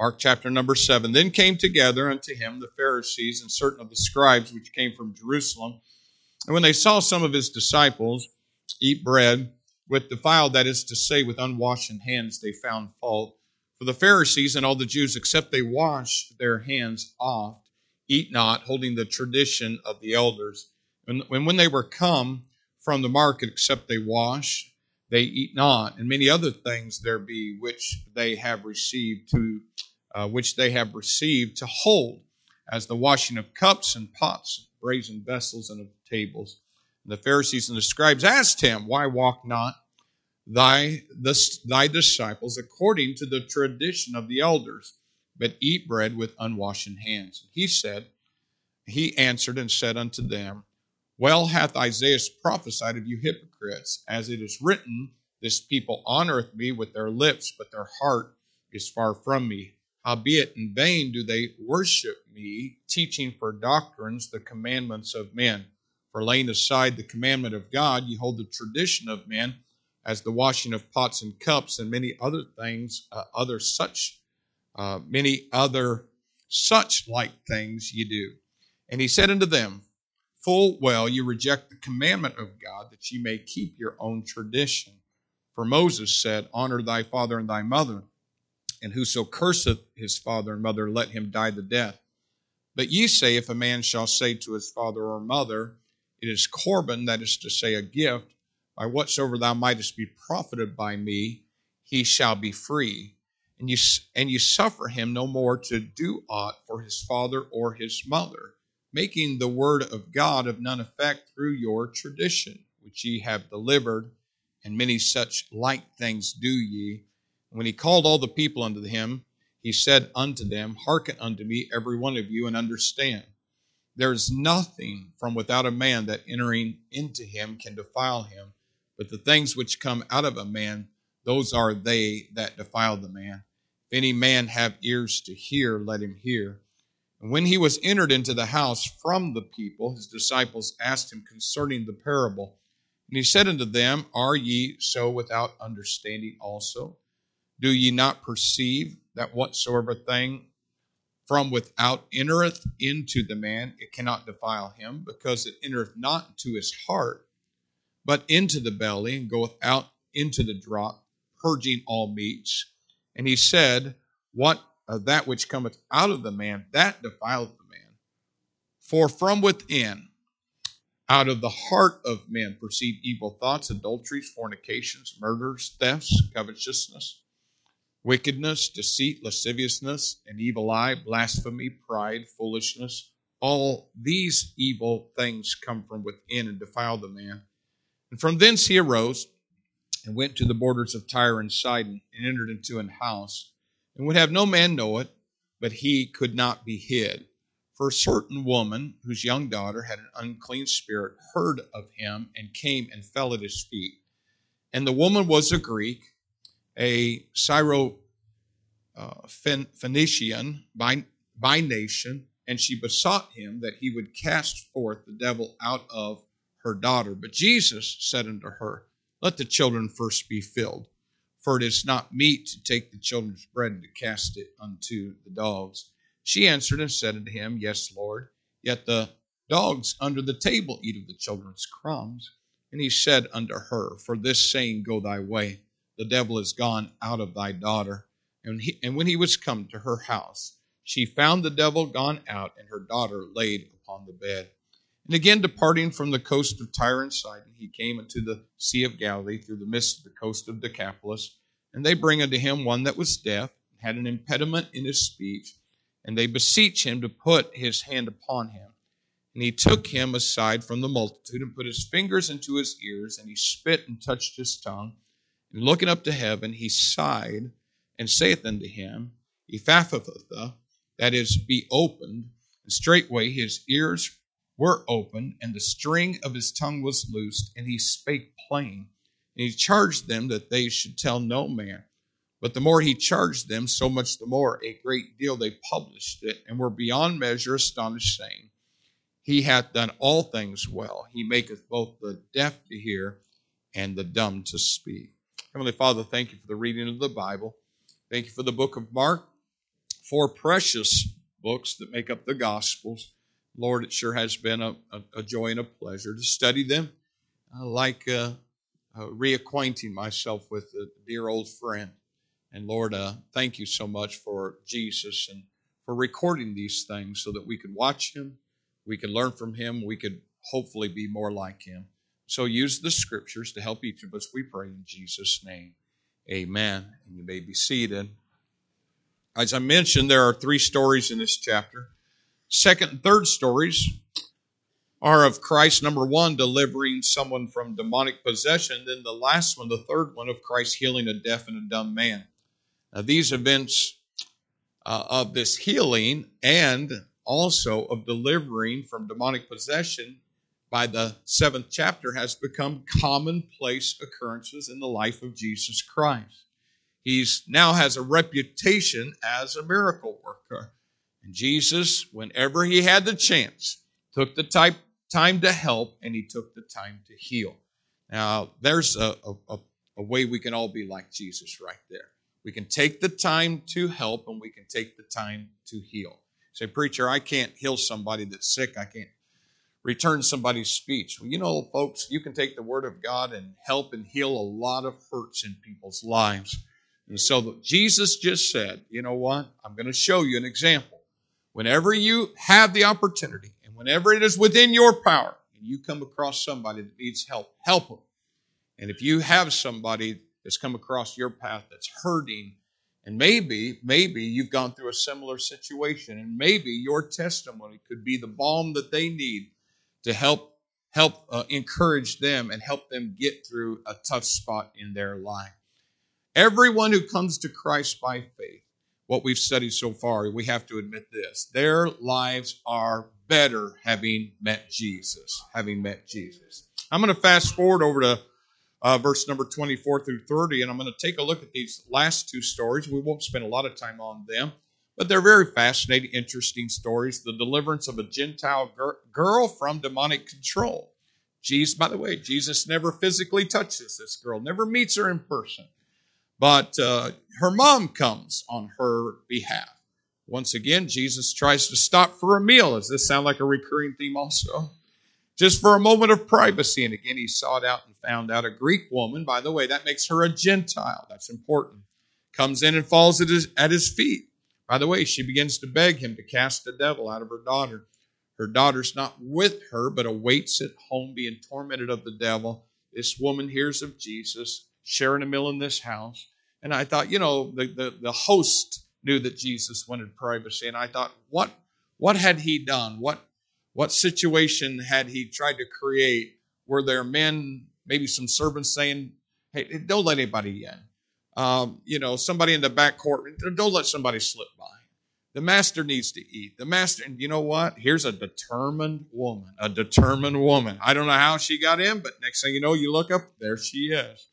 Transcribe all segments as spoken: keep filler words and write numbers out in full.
Mark chapter number seven. Then came together unto him the Pharisees and certain of the scribes which came from Jerusalem. And when they saw some of his disciples eat bread with defiled, that is to say, with unwashed hands, they found fault. For the Pharisees and all the Jews, except they wash their hands oft, eat not, holding the tradition of the elders. And when they were come from the market, except they wash, they eat not. And many other things there be which they have received to uh, which they have received to hold, as the washing of cups and pots, brazen vessels, and of tables. And the Pharisees and the scribes asked him, Why walk not thy, the, thy disciples according to the tradition of the elders, but eat bread with unwashed hands? He said, He answered and said unto them, Well hath Isaiah prophesied of you hypocrites, as it is written, This people honoreth me with their lips, but their heart is far from me. Howbeit in vain do they worship me, teaching for doctrines the commandments of men. For laying aside the commandment of God, ye hold the tradition of men, as the washing of pots and cups, and many other things, uh, other such, uh, many other such like things ye do. And he said unto them, Full well you reject the commandment of God, that ye may keep your own tradition. For Moses said, Honor thy father and thy mother, and whoso curseth his father and mother, let him die the death. But ye say, If a man shall say to his father or mother, It is Corban, that is to say, a gift, by whatsoever thou mightest be profited by me, he shall be free. And you, and you suffer him no more to do aught for his father or his mother, making the word of God of none effect through your tradition, which ye have delivered, and many such like things do ye. And when he called all the people unto him, he said unto them, Hearken unto me, every one of you, and understand. There is nothing from without a man that entering into him can defile him, but the things which come out of a man, those are they that defile the man. If any man have ears to hear, let him hear. And when he was entered into the house from the people, his disciples asked him concerning the parable. And he said unto them, Are ye so without understanding also? Do ye not perceive that whatsoever thing from without entereth into the man, it cannot defile him, because it entereth not into his heart, but into the belly, and goeth out into the draught, purging all meats? And he said, What of that which cometh out of the man, that defileth the man? For from within, out of the heart of men, proceed evil thoughts, adulteries, fornications, murders, thefts, covetousness, wickedness, deceit, lasciviousness, an evil eye, blasphemy, pride, foolishness. All these evil things come from within and defile the man. And from thence he arose and went to the borders of Tyre and Sidon, and entered into an house, and would have no man know it, but he could not be hid. For a certain woman, whose young daughter had an unclean spirit, heard of him, and came and fell at his feet. And the woman was a Greek, a Syro uh, Phoenician by, by nation, and she besought him that he would cast forth the devil out of her daughter. But Jesus said unto her, Let the children first be filled, for it is not meet to take the children's bread and to cast it unto the dogs. She answered and said unto him, Yes, Lord, yet the dogs under the table eat of the children's crumbs. And he said unto her, For this saying go thy way, the devil is gone out of thy daughter. And, he, and when he was come to her house, she found the devil gone out, and her daughter laid upon the bed. And again, departing from the coast of Tyre and Sidon, he came into the Sea of Galilee through the midst of the coast of Decapolis. And they bring unto him one that was deaf, had an impediment in his speech, and they beseech him to put his hand upon him. And he took him aside from the multitude, and put his fingers into his ears, and he spit and touched his tongue. And looking up to heaven, he sighed, and saith unto him, Ephphatha, that is, be opened. And straightway his ears were opened, and the string of his tongue was loosed, and he spake plain. And he charged them that they should tell no man. But the more he charged them, so much the more a great deal they published it, and were beyond measure astonished, saying, He hath done all things well. He maketh both the deaf to hear and the dumb to speak. Heavenly Father, thank you for the reading of the Bible. Thank you for the book of Mark. four precious books that make up the Gospels. Lord, it sure has been a, a, a joy and a pleasure to study them. I like uh, uh, reacquainting myself with a dear old friend. And Lord, uh, thank you so much for Jesus and for recording these things so that we could watch him, we could learn from him, we could hopefully be more like him. So use the scriptures to help each of us, we pray in Jesus' name. Amen. And you may be seated. As I mentioned, there are three stories in this chapter. Second and third stories are of Christ, number one, delivering someone from demonic possession. Then the last one, the third one, of Christ healing a deaf and a dumb man. Now, these events uh, of this healing and also of delivering from demonic possession by the seventh chapter has become commonplace occurrences in the life of Jesus Christ. He now has a reputation as a miracle worker. And Jesus, whenever he had the chance, took the type, time to help, and he took the time to heal. Now, there's a, a, a way we can all be like Jesus right there. We can take the time to help, and we can take the time to heal. Say, preacher, I can't heal somebody that's sick. I can't return somebody's speech. Well, you know, folks, you can take the word of God and help and heal a lot of hurts in people's lives. And so Jesus just said, you know what? I'm going to show you an example. Whenever you have the opportunity and whenever it is within your power and you come across somebody that needs help, help them. And if you have somebody that's come across your path that's hurting, and maybe, maybe you've gone through a similar situation, and maybe your testimony could be the balm that they need to help help uh, encourage them and help them get through a tough spot in their life. Everyone who comes to Christ by faith, what we've studied so far, we have to admit this, their lives are better having met Jesus, having met Jesus. I'm going to fast forward over to uh, verse number twenty-four through thirty, and I'm going to take a look at these last two stories. We won't spend a lot of time on them, but they're very fascinating, interesting stories. The deliverance of a Gentile gir- girl from demonic control. Jesus, by the way, Jesus never physically touches this girl, never meets her in person. But uh, her mom comes on her behalf. Once again, Jesus tries to stop for a meal. Does this sound like a recurring theme also? Just for a moment of privacy. And again, he sought out and found out a Greek woman. By the way, that makes her a Gentile. That's important. Comes in and falls at his, at his feet. By the way, she begins to beg him to cast the devil out of her daughter. Her daughter's not with her, but awaits at home being tormented of the devil. This woman hears of Jesus, sharing a meal in this house. And I thought, you know, the, the, the host knew that Jesus wanted privacy. And I thought, what what had he done? What what situation had he tried to create? Were there men, maybe some servants saying, hey, don't let anybody in. Um, you know, somebody in the back court, don't let somebody slip by. The master needs to eat. The master, and you know what? Here's a determined woman, a determined woman. I don't know how she got in, but next thing you know, you look up, there she is.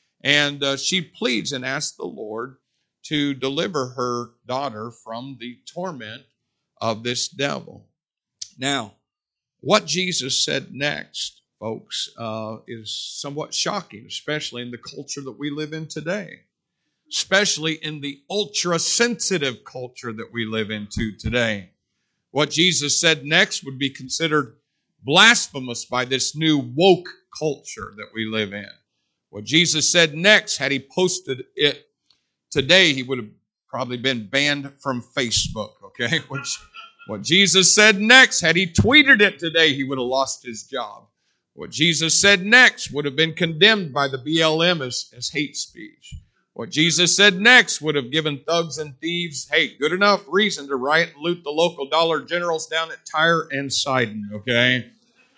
And uh, she pleads and asks the Lord to deliver her daughter from the torment of this devil. Now, what Jesus said next, folks, uh, is somewhat shocking, especially in the culture that we live in today, especially in the ultra-sensitive culture that we live into today. What Jesus said next would be considered blasphemous by this new woke culture that we live in. What Jesus said next, had he posted it today, he would have probably been banned from Facebook, okay? Which, what Jesus said next, had he tweeted it today, he would have lost his job. What Jesus said next would have been condemned by the B L M as, as hate speech. What Jesus said next would have given thugs and thieves, hey, good enough reason to riot and loot the local Dollar Generals down at Tyre and Sidon, okay?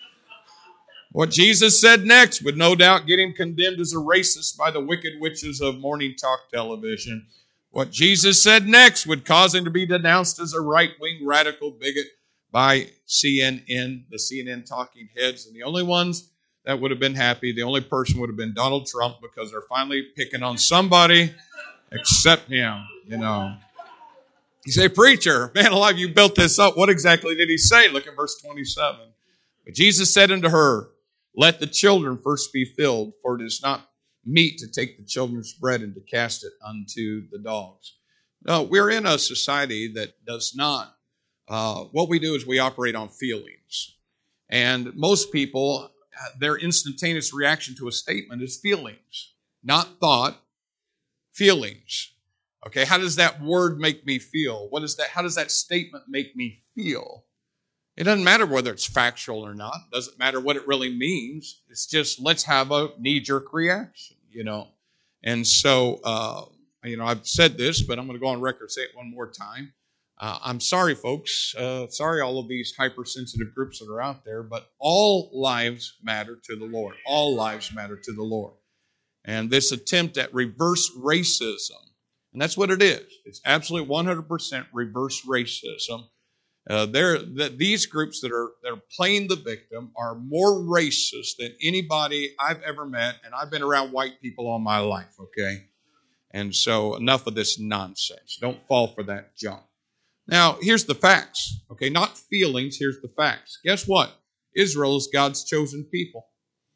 What Jesus said next would no doubt get him condemned as a racist by the wicked witches of morning talk television. What Jesus said next would cause him to be denounced as a right-wing radical bigot by C N N, the C N N talking heads. And the only ones that would have been happy, the only person would have been Donald Trump, because they're finally picking on somebody except him, you know. You say, preacher, man alive, you built this up. What exactly did he say? Look at verse twenty-seven. But Jesus said unto her, let the children first be filled, for it is not meet to take the children's bread and to cast it unto the dogs. No, we're in a society that does not, uh, what we do is we operate on feelings. And most people, their instantaneous reaction to a statement is feelings, not thought, feelings. Okay, how does that word make me feel? What is that? How does that statement make me feel? It doesn't matter whether it's factual or not. It doesn't matter what it really means. It's just let's have a knee-jerk reaction, you know. And so, uh, you know, I've said this, but I'm going to go on record and say it one more time. Uh, I'm sorry, folks. Uh, sorry, all of these hypersensitive groups that are out there, but all lives matter to the Lord. All lives matter to the Lord. And this attempt at reverse racism, and that's what it is. It's absolutely one hundred percent reverse racism. Uh, they're, that these groups that are, that are playing the victim are more racist than anybody I've ever met, and I've been around white people all my life, okay? And so enough of this nonsense. Don't fall for that junk. Now, here's the facts, okay? Not feelings, here's the facts. Guess what? Israel is God's chosen people.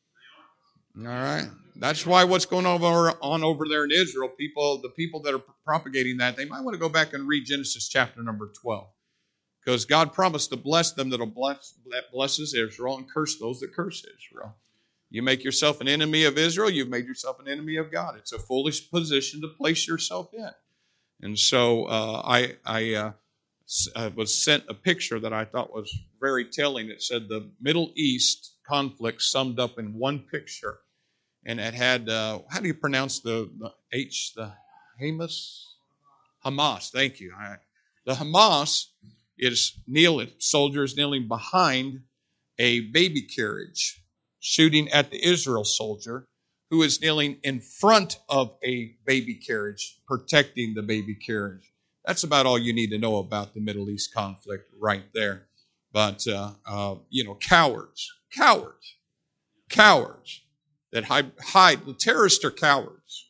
All right? That's why what's going over, on over there in Israel, people, the people that are propagating that, they might want to go back and read Genesis chapter number twelve. Because God promised to bless them that'll bless, that blesses Israel and curse those that curse Israel. You make yourself an enemy of Israel, you've made yourself an enemy of God. It's a foolish position to place yourself in. And so uh, I, I uh, I was sent a picture that I thought was very telling. It said the Middle East conflict summed up in one picture. And it had, uh, how do you pronounce the, the H, the Hamas? Hamas, thank you. I, the Hamas is kneeling, soldiers kneeling behind a baby carriage, shooting at the Israel soldier who is kneeling in front of a baby carriage, protecting the baby carriage. That's about all you need to know about the Middle East conflict right there. But, uh, uh, you know, cowards, cowards, cowards that hide, hide. The terrorists are cowards.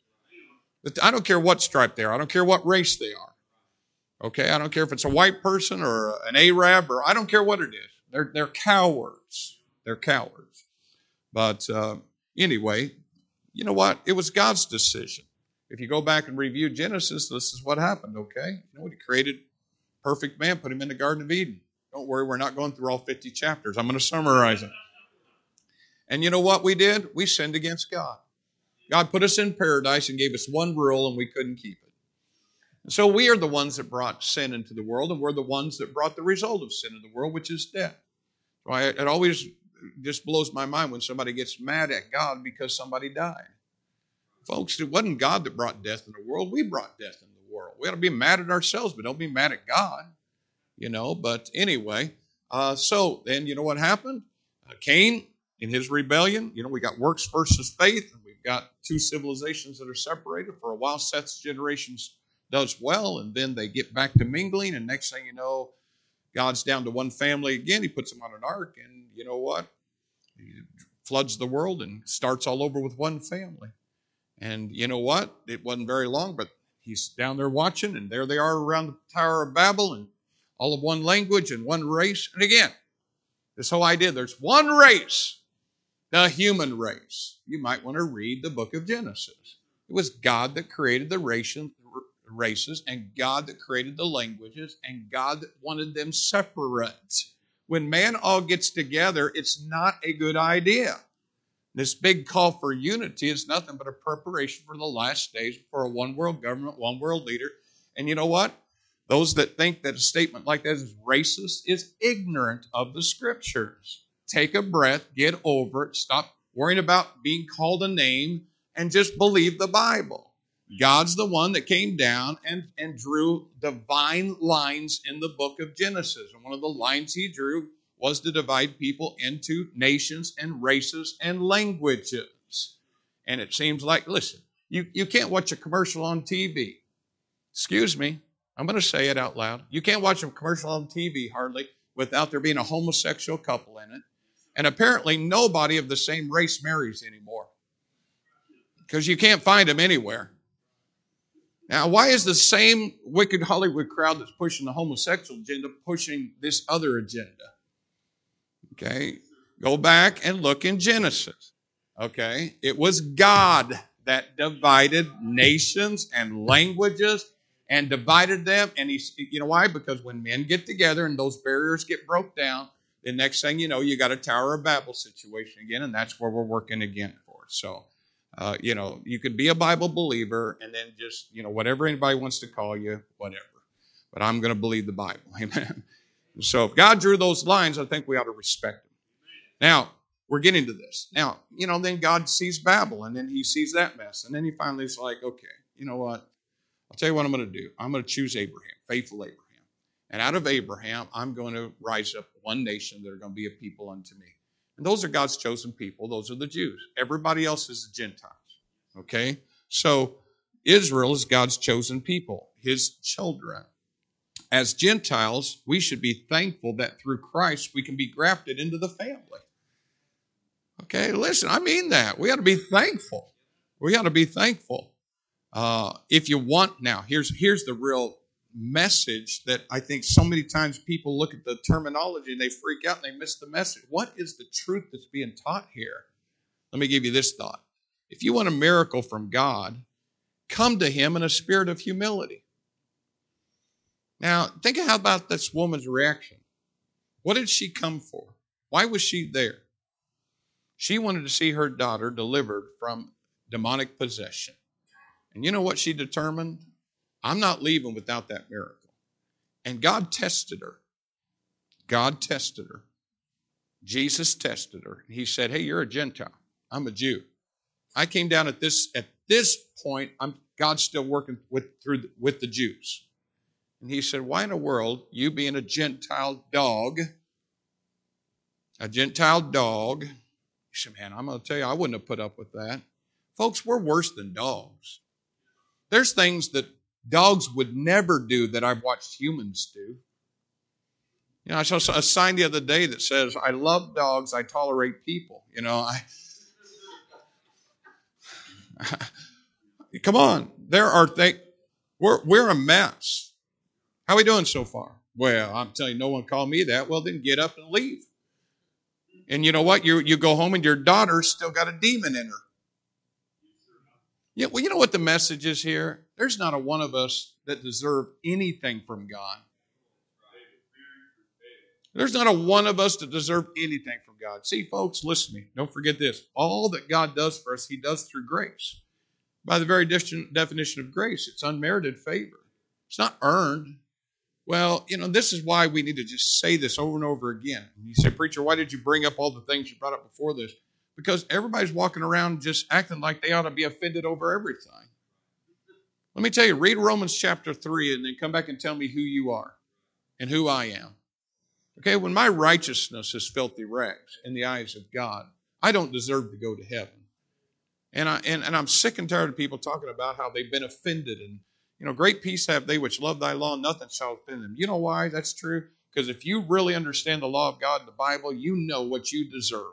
I don't care what stripe they are. I don't care what race they are. Okay, I don't care if it's a white person or an Arab, or I don't care what it is. They're they're cowards. They're cowards. But uh, anyway, you know what? It was God's decision. If you go back and review Genesis, this is what happened, okay? You know what? He created perfect man, put him in the Garden of Eden. Don't worry, we're not going through all fifty chapters. I'm going to summarize it. And you know what we did? We sinned against God. God put us in paradise and gave us one rule, and we couldn't keep it. So we are the ones that brought sin into the world, and we're the ones that brought the result of sin into the world, which is death. So I, it always just blows my mind when somebody gets mad at God because somebody died. Folks, it wasn't God that brought death in the world. We brought death in the world. We ought to be mad at ourselves, but don't be mad at God. You know, but anyway, uh, so then you know what happened? Uh, Cain, in his rebellion, you know, we got works versus faith, and we've got two civilizations that are separated. For a while, Seth's generations does well, and then they get back to mingling, and next thing you know, God's down to one family again. He puts them on an ark, and you know what? He floods the world and starts all over with one family. And you know what? It wasn't very long, but he's down there watching, and there they are around the Tower of Babel, and all of one language and one race. And again, this whole idea, there's one race, the human race. You might want to read the book of Genesis. It was God that created the race, races, and God that created the languages, and God that wanted them separate. When man all gets together, it's not a good idea. This big call for unity is nothing but a preparation for the last days, for a one world government, one world leader. And you know what? Those that think that a statement like that is racist is ignorant of the scriptures. Take a breath, get over it, stop worrying about being called a name, and just believe the Bible. God's the one that came down and, and drew divine lines in the book of Genesis. And one of the lines he drew was to divide people into nations and races and languages. And it seems like, listen, you, you can't watch a commercial on T V. Excuse me, I'm going to say it out loud. You can't watch a commercial on T V hardly without there being a homosexual couple in it. And apparently nobody of the same race marries anymore, because you can't find them anywhere. Now, why is the same wicked Hollywood crowd that's pushing the homosexual agenda pushing this other agenda? Okay, go back and look in Genesis. Okay, it was God that divided nations and languages and divided them. And he, you know why? Because when men get together and those barriers get broke down, the next thing you know, you got a Tower of Babel situation again, and that's where we're working again for. So, uh, you know, you could be a Bible believer and then just, you know, whatever anybody wants to call you, whatever. But I'm going to believe the Bible. Amen. So if God drew those lines, I think we ought to respect them. Now, we're getting to this. Now, you know, then God sees Babel, and then he sees that mess. And then he finally is like, okay, you know what? I'll tell you what I'm going to do. I'm going to choose Abraham, faithful Abraham. And out of Abraham, I'm going to rise up one nation that are going to be a people unto me. And those are God's chosen people. Those are the Jews. Everybody else is the Gentiles. Okay? So Israel is God's chosen people, his children. As Gentiles, we should be thankful that through Christ we can be grafted into the family. Okay, listen, I mean that. We ought to be thankful. We ought to be thankful. Uh, if you want, now, here's, here's the real message that I think so many times people look at the terminology and they freak out and they miss the message. What is the truth that's being taught here? Let me give you this thought. If you want a miracle from God, come to him in a spirit of humility. Now, think how about this woman's reaction. What did she come for? Why was she there? She wanted to see her daughter delivered from demonic possession. And you know what she determined? I'm not leaving without that miracle. And God tested her. God tested her. Jesus tested her. He said, hey, you're a Gentile. I'm a Jew. I came down at this at this point, I'm God's still working with through the, with the Jews. And he said, why in the world, you being a Gentile dog, a Gentile dog, he said, man, I'm going to tell you, I wouldn't have put up with that. Folks, we're worse than dogs. There's things that dogs would never do that I've watched humans do. You know, I saw a sign the other day that says, I love dogs, I tolerate people. You know, I... Come on. There are things... We're, we're a mess. How are we doing so far? Well, I'm telling you, no one called me that. Well, then get up and leave. And you know what? You, you go home and your daughter's still got a demon in her. Yeah, well, you know what the message is here? There's not a one of us that deserve anything from God. There's not a one of us that deserve anything from God. See, folks, listen to me. Don't forget this. All that God does for us, he does through grace. By the very definition of grace, it's unmerited favor. It's not earned. Well, you know, this is why we need to just say this over and over again. And you say, preacher, why did you bring up all the things you brought up before this? Because everybody's walking around just acting like they ought to be offended over everything. Let me tell you, read Romans chapter three and then come back and tell me who you are and who I am. Okay, when my righteousness is filthy rags in the eyes of God, I don't deserve to go to heaven. And, I, and, and I'm sick and tired of people talking about how they've been offended. And, you know, great peace have they which love thy law, nothing shall offend them. You know why that's true? Because if you really understand the law of God in the Bible, you know what you deserve.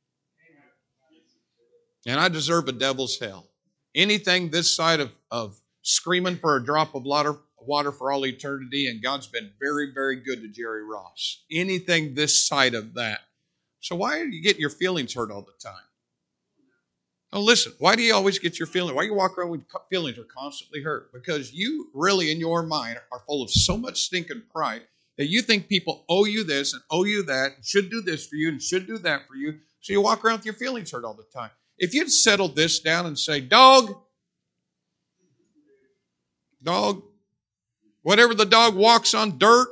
And I deserve a devil's hell. Anything this side of, of screaming for a drop of water, water for all eternity, and God's been very, very good to Jerry Ross. Anything this side of that. So why are you getting your feelings hurt all the time? Oh, listen, why do you always get your feelings? Why do you walk around with feelings are constantly hurt? Because you really, in your mind, are full of so much stinking pride that you think people owe you this and owe you that, and should do this for you and should do that for you. So you walk around with your feelings hurt all the time. If you'd settle this down and say, dog, dog, whatever the dog walks on, dirt.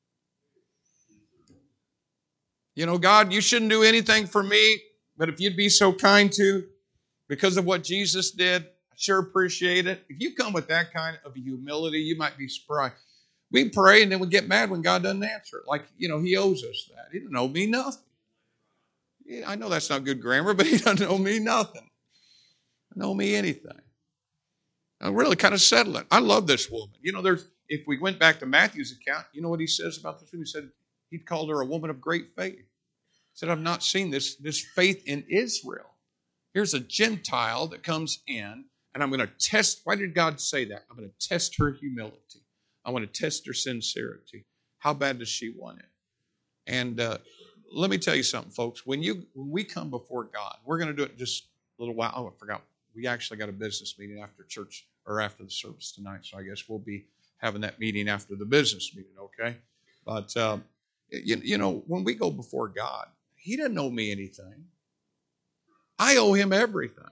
You know, God, you shouldn't do anything for me, but if you'd be so kind to, because of what Jesus did, I sure appreciate it. If you come with that kind of humility, you might be surprised. We pray and then we get mad when God doesn't answer it. Like, you know, he owes us that. He doesn't owe me nothing. Yeah, I know that's not good grammar, but he doesn't owe me nothing. He doesn't owe me anything. I'm really kind of settling. I love this woman. You know, there's if we went back to Matthew's account, you know what he says about this woman? He said he called her a woman of great faith. He said, I've not seen this, this faith in Israel. Here's a Gentile that comes in, and I'm going to test. Why did God say that? I'm going to test her humility. I want to test her sincerity. How bad does she want it? And uh, let me tell you something, folks. When you when we come before God, we're going to do it in just a little while. Oh, I forgot. We actually got a business meeting after church or after the service tonight, so I guess we'll be having that meeting after the business meeting, okay? But, um, you, you know, when we go before God, He doesn't owe me anything. I owe Him everything.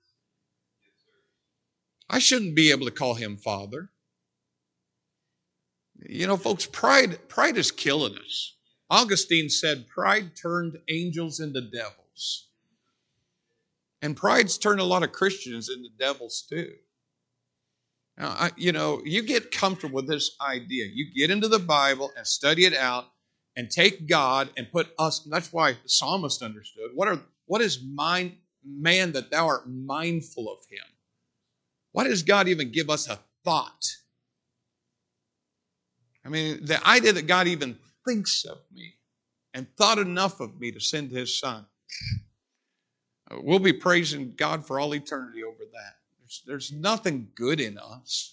I shouldn't be able to call Him Father. You know, folks, pride, pride is killing us. Augustine said, pride turned angels into devils. And pride's turned a lot of Christians into devils too. Now, I, you know, you get comfortable with this idea. You get into the Bible and study it out and take God and put us. That's why the psalmist understood. What are what is mind, man that thou art mindful of him? Why does God even give us a thought? I mean, the idea that God even thinks of me and thought enough of me to send His Son. We'll be praising God for all eternity over that. There's, there's nothing good in us.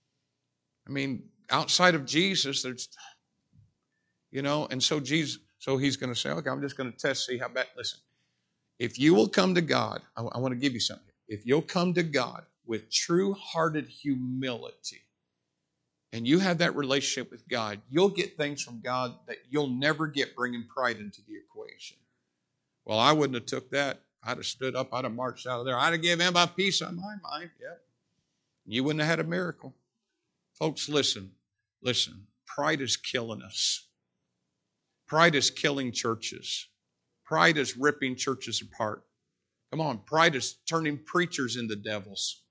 I mean, outside of Jesus, there's, you know, and so Jesus, so He's going to say, okay, I'm just going to test, see how bad. Listen, if you will come to God, I, I want to give you something. If you'll come to God with true-hearted humility, and you have that relationship with God, you'll get things from God that you'll never get bringing pride into the equation. Well, I wouldn't have took that. I'd have stood up. I'd have marched out of there. I'd have given Him a peace on my mind. Yep. You wouldn't have had a miracle. Folks, listen. Listen. Pride is killing us. Pride is killing churches. Pride is ripping churches apart. Come on. Pride is turning preachers into devils.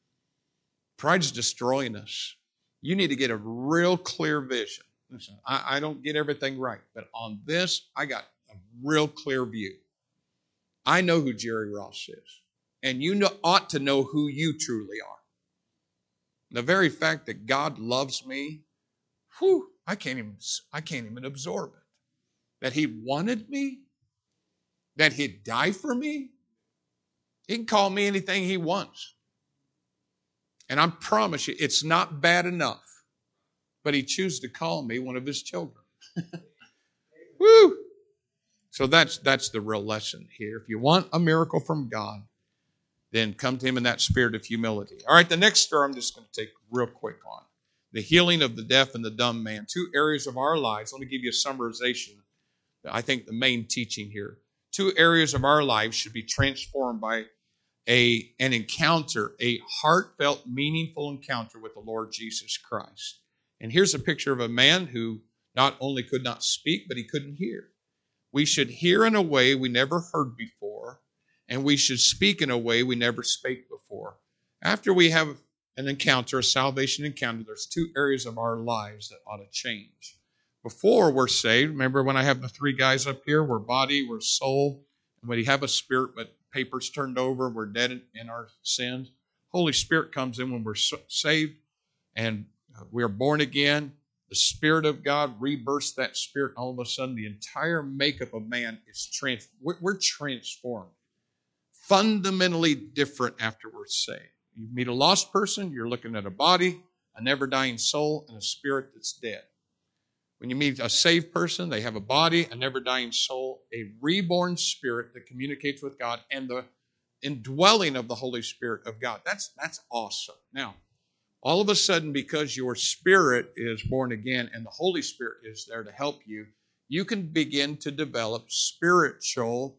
Pride is destroying us. You need to get a real clear vision. Listen, I, I don't get everything right, but on this, I got a real clear view. I know who Jerry Ross is, and you know, ought to know who you truly are. The very fact that God loves me, whew, I can't even, I can't even absorb it. That He wanted me, that He'd die for me. He can call me anything He wants. And I promise you, it's not bad enough. But He chose to call me one of His children. Woo! So that's that's the real lesson here. If you want a miracle from God, then come to Him in that spirit of humility. All right, the next story I'm just going to take real quick on. The healing of the deaf and the dumb man. Two areas of our lives. Let me give you a summarization. I think the main teaching here. Two areas of our lives should be transformed by a, an encounter, a heartfelt, meaningful encounter with the Lord Jesus Christ. And here's a picture of a man who not only could not speak, but he couldn't hear. We should hear in a way we never heard before, and we should speak in a way we never spake before. After we have an encounter, a salvation encounter, there's two areas of our lives that ought to change. Before we're saved, remember when I have the three guys up here, we're body, we're soul, and we have a spirit, but paper's turned over, we're dead in our sins. Holy Spirit comes in when we're saved, and we are born again. The Spirit of God rebirths that spirit. All of a sudden, the entire makeup of man is trans. We're, we're transformed. Fundamentally different after we're saved. You meet a lost person, you're looking at a body, a never-dying soul, and a spirit that's dead. When you meet a saved person, they have a body, a never-dying soul, a reborn spirit that communicates with God, and the indwelling of the Holy Spirit of God. That's, that's awesome. Now, all of a sudden, because your spirit is born again and the Holy Spirit is there to help you, you can begin to develop spiritual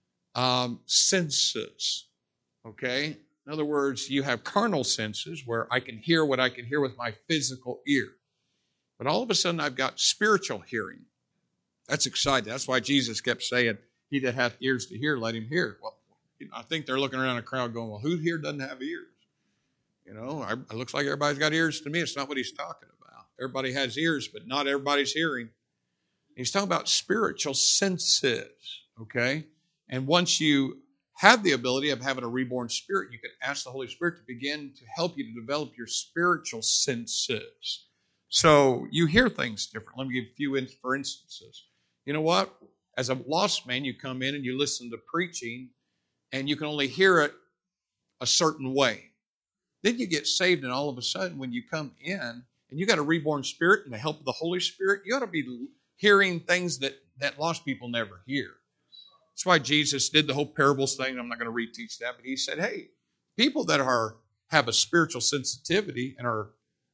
um, senses, okay? In other words, you have carnal senses where I can hear what I can hear with my physical ear. But all of a sudden, I've got spiritual hearing. That's exciting. That's why Jesus kept saying, he that hath ears to hear, let him hear. Well, I think they're looking around a crowd going, well, who here doesn't have ears? You know, it looks like everybody's got ears to me. It's not what he's talking about. Everybody has ears, but not everybody's hearing. He's talking about spiritual senses, okay? And once you have the ability of having a reborn spirit, you can ask the Holy Spirit to begin to help you to develop your spiritual senses. So you hear things different. Let me give a few for instances. You know what? As a lost man, you come in and you listen to preaching, and you can only hear it a certain way. Then you get saved, and all of a sudden, when you come in, and you got a reborn spirit and the help of the Holy Spirit, you ought to be hearing things that, that lost people never hear. That's why Jesus did the whole parables thing. I'm not going to reteach that, but he said, hey, people that are have a spiritual sensitivity and are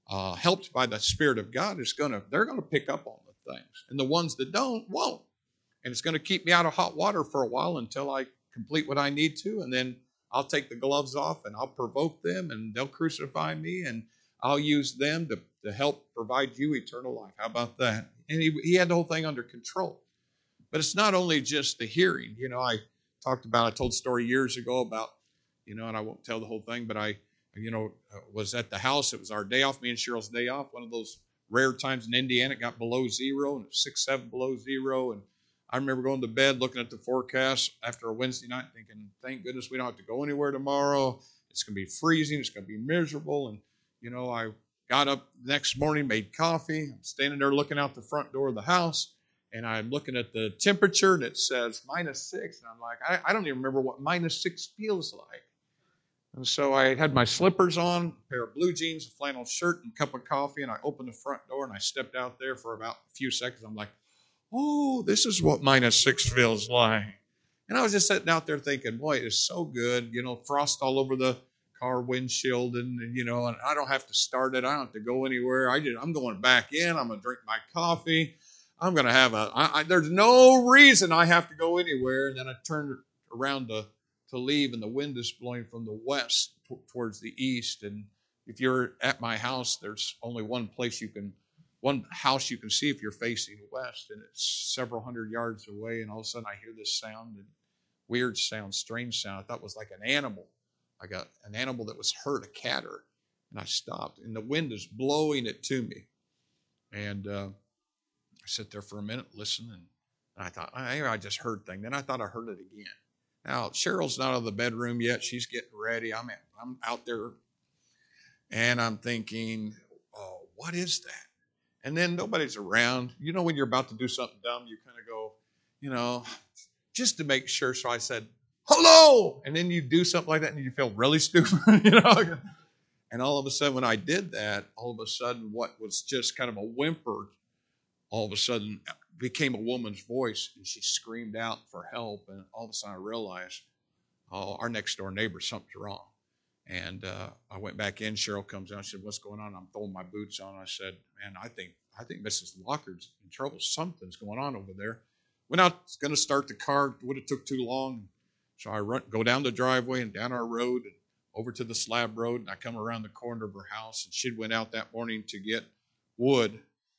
uh, helped by the Spirit of God is gonna they're gonna pick up on the things, and the ones that don't won't. And it's going to keep me out of hot water for a while until I complete what I need to, and then I'll take the gloves off and I'll provoke them, and they'll crucify me, and I'll use them to, to help provide you eternal life. How about that? And he, he had the whole thing under control. But it's not only just the hearing. You know, I talked about, I told a story years ago about, you know, and I won't tell the whole thing, but I, you know, was at the house. It was our day off, me and Cheryl's day off, one of those rare times in Indiana. It got below zero, and it was six, seven below zero, and I remember going to bed, looking at the forecast after a Wednesday night, thinking, thank goodness we don't have to go anywhere tomorrow. It's going to be freezing. It's going to be miserable. And, you know, I got up the next morning, made coffee. I'm standing there looking out the front door of the house, and I'm looking at the temperature, and it says minus six. And I'm like, I, I don't even remember what minus six feels like. And so I had my slippers on, a pair of blue jeans, a flannel shirt, and a cup of coffee, and I opened the front door, and I stepped out there for about a few seconds. I'm like, oh, this is what minus six feels like. And I was just sitting out there thinking, boy, it is so good. You know, frost all over the car windshield, and, and you know, and I don't have to start it. I don't have to go anywhere. I just, I'm going back in. I'm going to drink my coffee. I'm going to have a, I, I, there's no reason I have to go anywhere. And then I turned around to, to leave, and the wind is blowing from the west t- towards the east. And if you're at my house, there's only one place you can One house you can see if you're facing west, and it's several hundred yards away, and all of a sudden I hear this sound, and weird sound, strange sound. I thought it was like an animal. I got an animal that was hurt, a catter, and I stopped, and the wind is blowing it to me. And uh, I sit there for a minute, listen, and I thought, I, I just heard thing. Then I thought I heard it again. Now, Cheryl's not out of the bedroom yet. She's getting ready. I'm, at, I'm out there, and I'm thinking, oh, what is that? And then nobody's around. You know, when you're about to do something dumb, you kind of go, you know, just to make sure. So I said, hello. And then you do something like that and you feel really stupid, you know. And all of a sudden, when I did that, all of a sudden, what was just kind of a whimper, all of a sudden became a woman's voice. And she screamed out for help. And all of a sudden I realized, oh, our next door neighbor, something's wrong. And uh, I went back in. Cheryl comes out. She said, what's going on? I'm throwing my boots on. I said, man, I think I think Missus Lockhard's in trouble. Something's going on over there. Went out, going to start the car. Would have took too long. So I run, go down the driveway and down our road and over to the slab road. And I come around the corner of her house. And she went out that morning to get wood.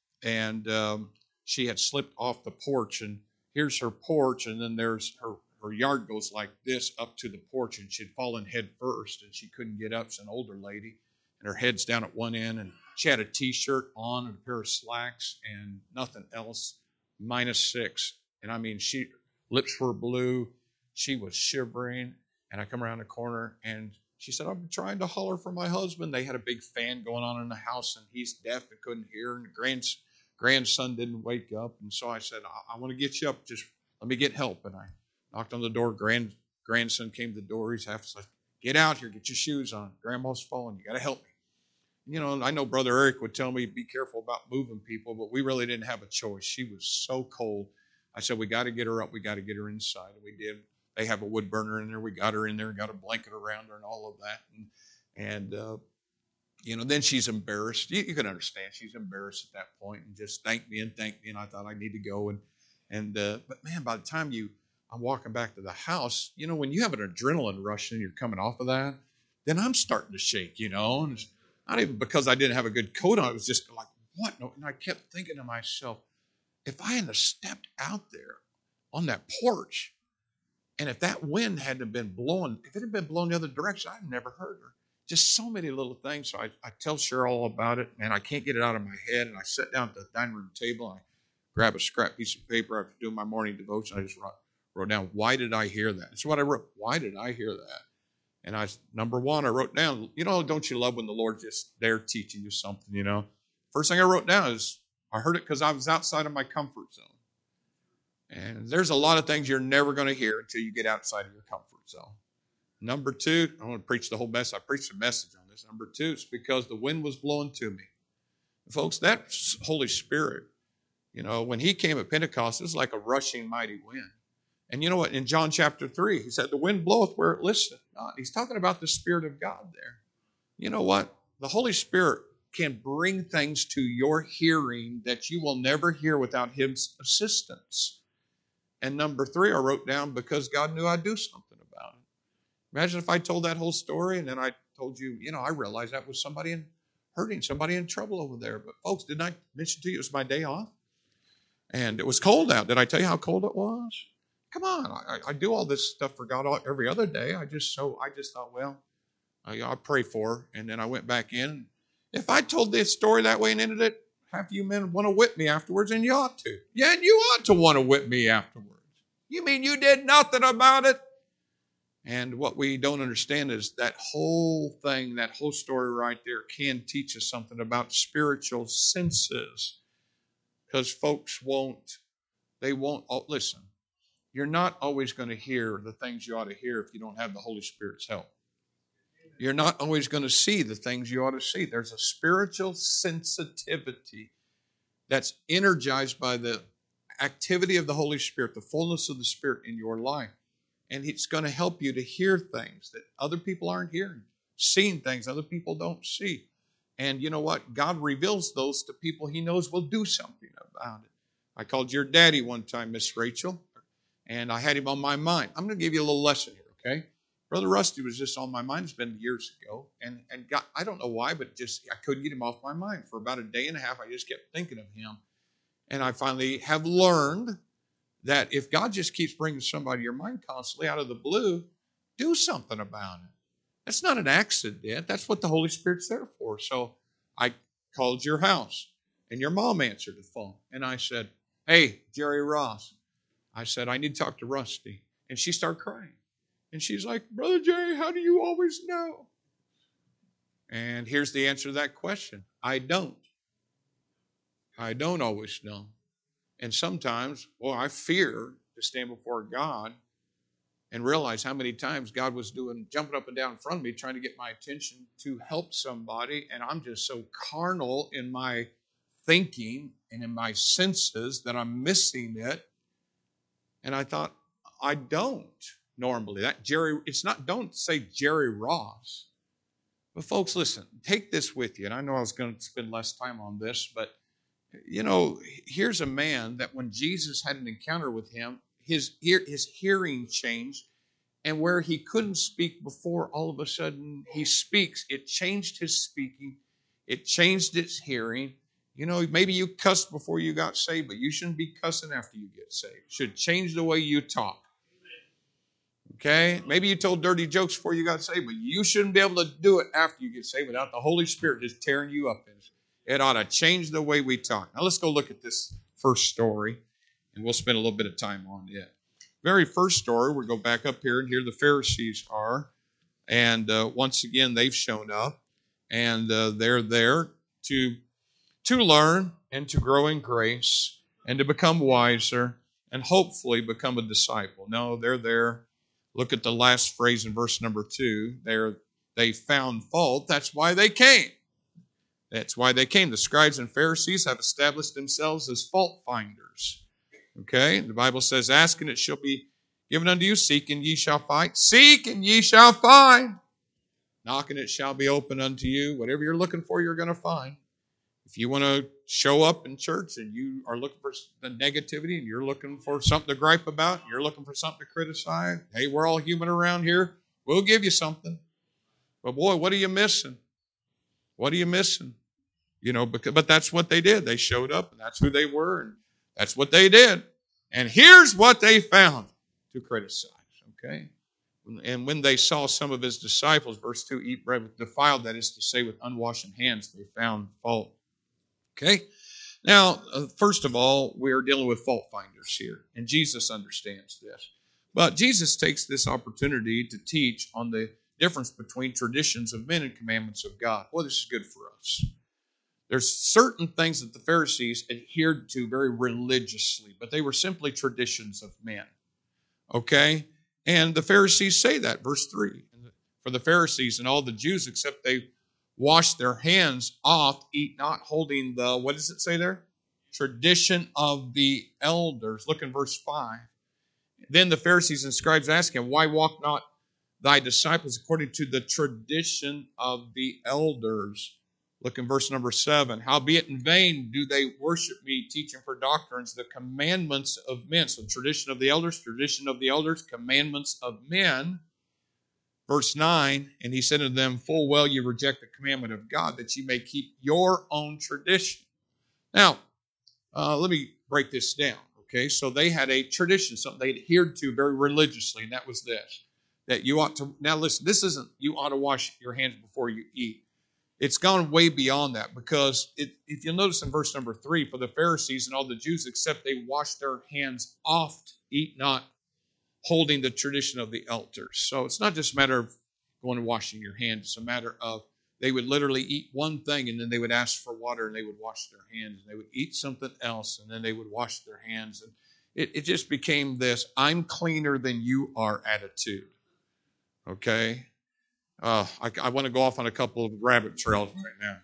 And um, she had slipped off the porch. And here's her porch. And then there's her Her yard goes like this up to the porch, and she'd fallen head first, and she couldn't get up. She's an older lady, and her head's down at one end, and she had a T-shirt on and a pair of slacks and nothing else, minus six. And I mean, she lips were blue. She was shivering, and I come around the corner, and she said, I've been trying to holler for my husband. They had a big fan going on in the house, and he's deaf and couldn't hear, and the grand, grandson didn't wake up. And so I said, I, I want to get you up. Just let me get help. And I knocked on the door. Grand grandson came to the door. He's half like, get out here, get your shoes on. Grandma's falling. You got to help me. You know, I know Brother Eric would tell me, be careful about moving people, but we really didn't have a choice. She was so cold. I said, we got to get her up. We got to get her inside. And we did. They have a wood burner in there. We got her in there and got a blanket around her and all of that. And, and uh, you know, then she's embarrassed. You, you can understand. She's embarrassed at that point and just thanked me and thanked me. And I thought I need to go. And, and uh, but, man, by the time you, I'm walking back to the house, you know, when you have an adrenaline rush and you're coming off of that, then I'm starting to shake, you know. And it's not even because I didn't have a good coat on. It was just like, what? And I kept thinking to myself, if I hadn't stepped out there on that porch, and if that wind hadn't been blowing, if it had been blowing the other direction, I'd never heard her. Just so many little things. So I, I tell Cheryl all about it, and I can't get it out of my head. And I sit down at the dining room table, and I grab a scrap piece of paper after doing my morning devotion. I just wrote, wrote down, why did I hear that? That's what I wrote. Why did I hear that? And I, number one, I wrote down, you know, don't you love when the Lord just there teaching you something, you know? First thing I wrote down is, I heard it because I was outside of my comfort zone. And there's a lot of things you're never going to hear until you get outside of your comfort zone. Number two, I want to preach the whole message. I preached a message on this. Number two, it's because the wind was blowing to me. And folks, that's Holy Spirit. You know, when he came at Pentecost, it was like a rushing mighty wind. And you know what? In John chapter three, he said, the wind bloweth where it listeth not. He's talking about the Spirit of God there. You know what? The Holy Spirit can bring things to your hearing that you will never hear without His assistance. And number three, I wrote down, because God knew I'd do something about it. Imagine if I told that whole story and then I told you, you know, I realized that was somebody in, hurting, somebody in trouble over there. But folks, didn't I mention to you it was my day off? And it was cold out. Did I tell you how cold it was? Come on, I, I do all this stuff for God all, every other day. I just so I just thought, well, I, I pray for her, and then I went back in. If I told this story that way and ended it, half of you men want to whip me afterwards, and you ought to. Yeah, and you ought to want to whip me afterwards. You mean you did nothing about it? And what we don't understand is that whole thing, that whole story right there can teach us something about spiritual senses. Because folks won't, they won't, oh, listen, you're not always going to hear the things you ought to hear if you don't have the Holy Spirit's help. You're not always going to see the things you ought to see. There's a spiritual sensitivity that's energized by the activity of the Holy Spirit, the fullness of the Spirit in your life. And it's going to help you to hear things that other people aren't hearing, seeing things other people don't see. And you know what? God reveals those to people He knows will do something about it. I called your daddy one time, Miss Rachel, and I had him on my mind. I'm going to give you a little lesson here, okay? Brother Rusty was just on my mind. It's been years ago. And, and God, I don't know why, but just I couldn't get him off my mind. For about a day and a half, I just kept thinking of him. And I finally have learned that if God just keeps bringing somebody to your mind constantly out of the blue, do something about it. That's not an accident. That's what the Holy Spirit's there for. So I called your house, and your mom answered the phone. And I said, hey, Jerry Ross. I said, I need to talk to Rusty. And she started crying. And she's like, Brother Jerry, how do you always know? And here's the answer to that question. I don't. I don't always know. And sometimes, well, I fear to stand before God and realize how many times God was doing, jumping up and down in front of me, trying to get my attention to help somebody. And I'm just so carnal in my thinking and in my senses that I'm missing it. And I thought, I don't normally. That Jerry, it's not, don't say Jerry Ross. But folks, listen, take this with you. And I know I was going to spend less time on this, but you know, here's a man that when Jesus had an encounter with him, his ear, his hearing changed, and where he couldn't speak before, all of a sudden he speaks. It changed his speaking. It changed his hearing. You know, maybe you cussed before you got saved, but you shouldn't be cussing after you get saved. It should change the way you talk. Okay? Maybe you told dirty jokes before you got saved, but you shouldn't be able to do it after you get saved without the Holy Spirit just tearing you up. It ought to change the way we talk. Now let's go look at this first story, and we'll spend a little bit of time on it. Very first story, we'll go back up here, and here the Pharisees are. And uh, once again, they've shown up, and uh, they're there to, to learn and to grow in grace and to become wiser and hopefully become a disciple. No, they're there. Look at the last phrase in verse number two. They're, they found fault. That's why they came. That's why they came. The scribes and Pharisees have established themselves as fault finders. Okay? The Bible says, ask and it shall be given unto you. Seek and ye shall find. Seek and ye shall find. Knock and it shall be open unto you. Whatever you're looking for, you're going to find. If you want to show up in church and you are looking for the negativity and you're looking for something to gripe about, you're looking for something to criticize, hey, we're all human around here. We'll give you something. But boy, what are you missing? What are you missing? You know, because, but that's what they did. They showed up, and that's who they were, and that's what they did. And here's what they found to criticize, okay? And when they saw some of his disciples, verse two, eat bread with defiled, that is to say, with unwashed hands, they found fault. Okay? Now, uh, first of all, we're dealing with fault finders here, and Jesus understands this. But Jesus takes this opportunity to teach on the difference between traditions of men and commandments of God. Boy, this is good for us. There's certain things that the Pharisees adhered to very religiously, but they were simply traditions of men. Okay? And the Pharisees say that, verse three. For the Pharisees and all the Jews, except they wash their hands off, eat not, holding the, what does it say there? Tradition of the elders. Look in verse five. Then the Pharisees and scribes ask him, why walk not thy disciples according to the tradition of the elders? Look in verse number seven. Howbeit in vain do they worship me, teaching for doctrines the commandments of men. So tradition of the elders, tradition of the elders, commandments of men. Verse nine, and he said to them, full well you reject the commandment of God, that you may keep your own tradition. Now, uh, let me break this down. Okay, so they had a tradition, something they adhered to very religiously, and that was this. That you ought to, now listen, this isn't you ought to wash your hands before you eat. It's gone way beyond that, because it, if you'll notice in verse number three, for the Pharisees and all the Jews, except they wash their hands oft, eat not, holding the tradition of the elders. So it's not just a matter of going and washing your hands. It's a matter of they would literally eat one thing and then they would ask for water and they would wash their hands. And they would eat something else and then they would wash their hands. And it, it just became this, I'm cleaner than you are attitude. Okay? Uh, I, I want to go off on a couple of rabbit trails right now.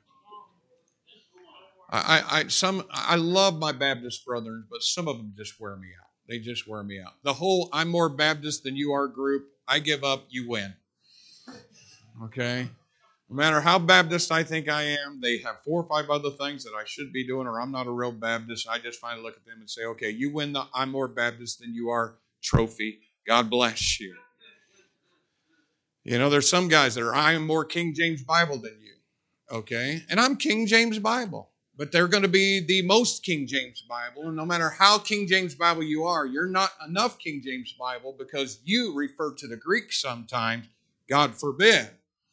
I, I, I, some, I love my Baptist brethren, but some of them just wear me out. They just wear me out. The whole I'm more Baptist than you are group, I give up, you win. Okay? No matter how Baptist I think I am, they have four or five other things that I should be doing, or I'm not a real Baptist. I just finally look at them and say, okay, you win the I'm more Baptist than you are trophy. God bless you. You know, there's some guys that are, I am more King James Bible than you. Okay? And I'm King James Bible. But they're going to be the most King James Bible. And no matter how King James Bible you are, you're not enough King James Bible because you refer to the Greek sometimes. God forbid.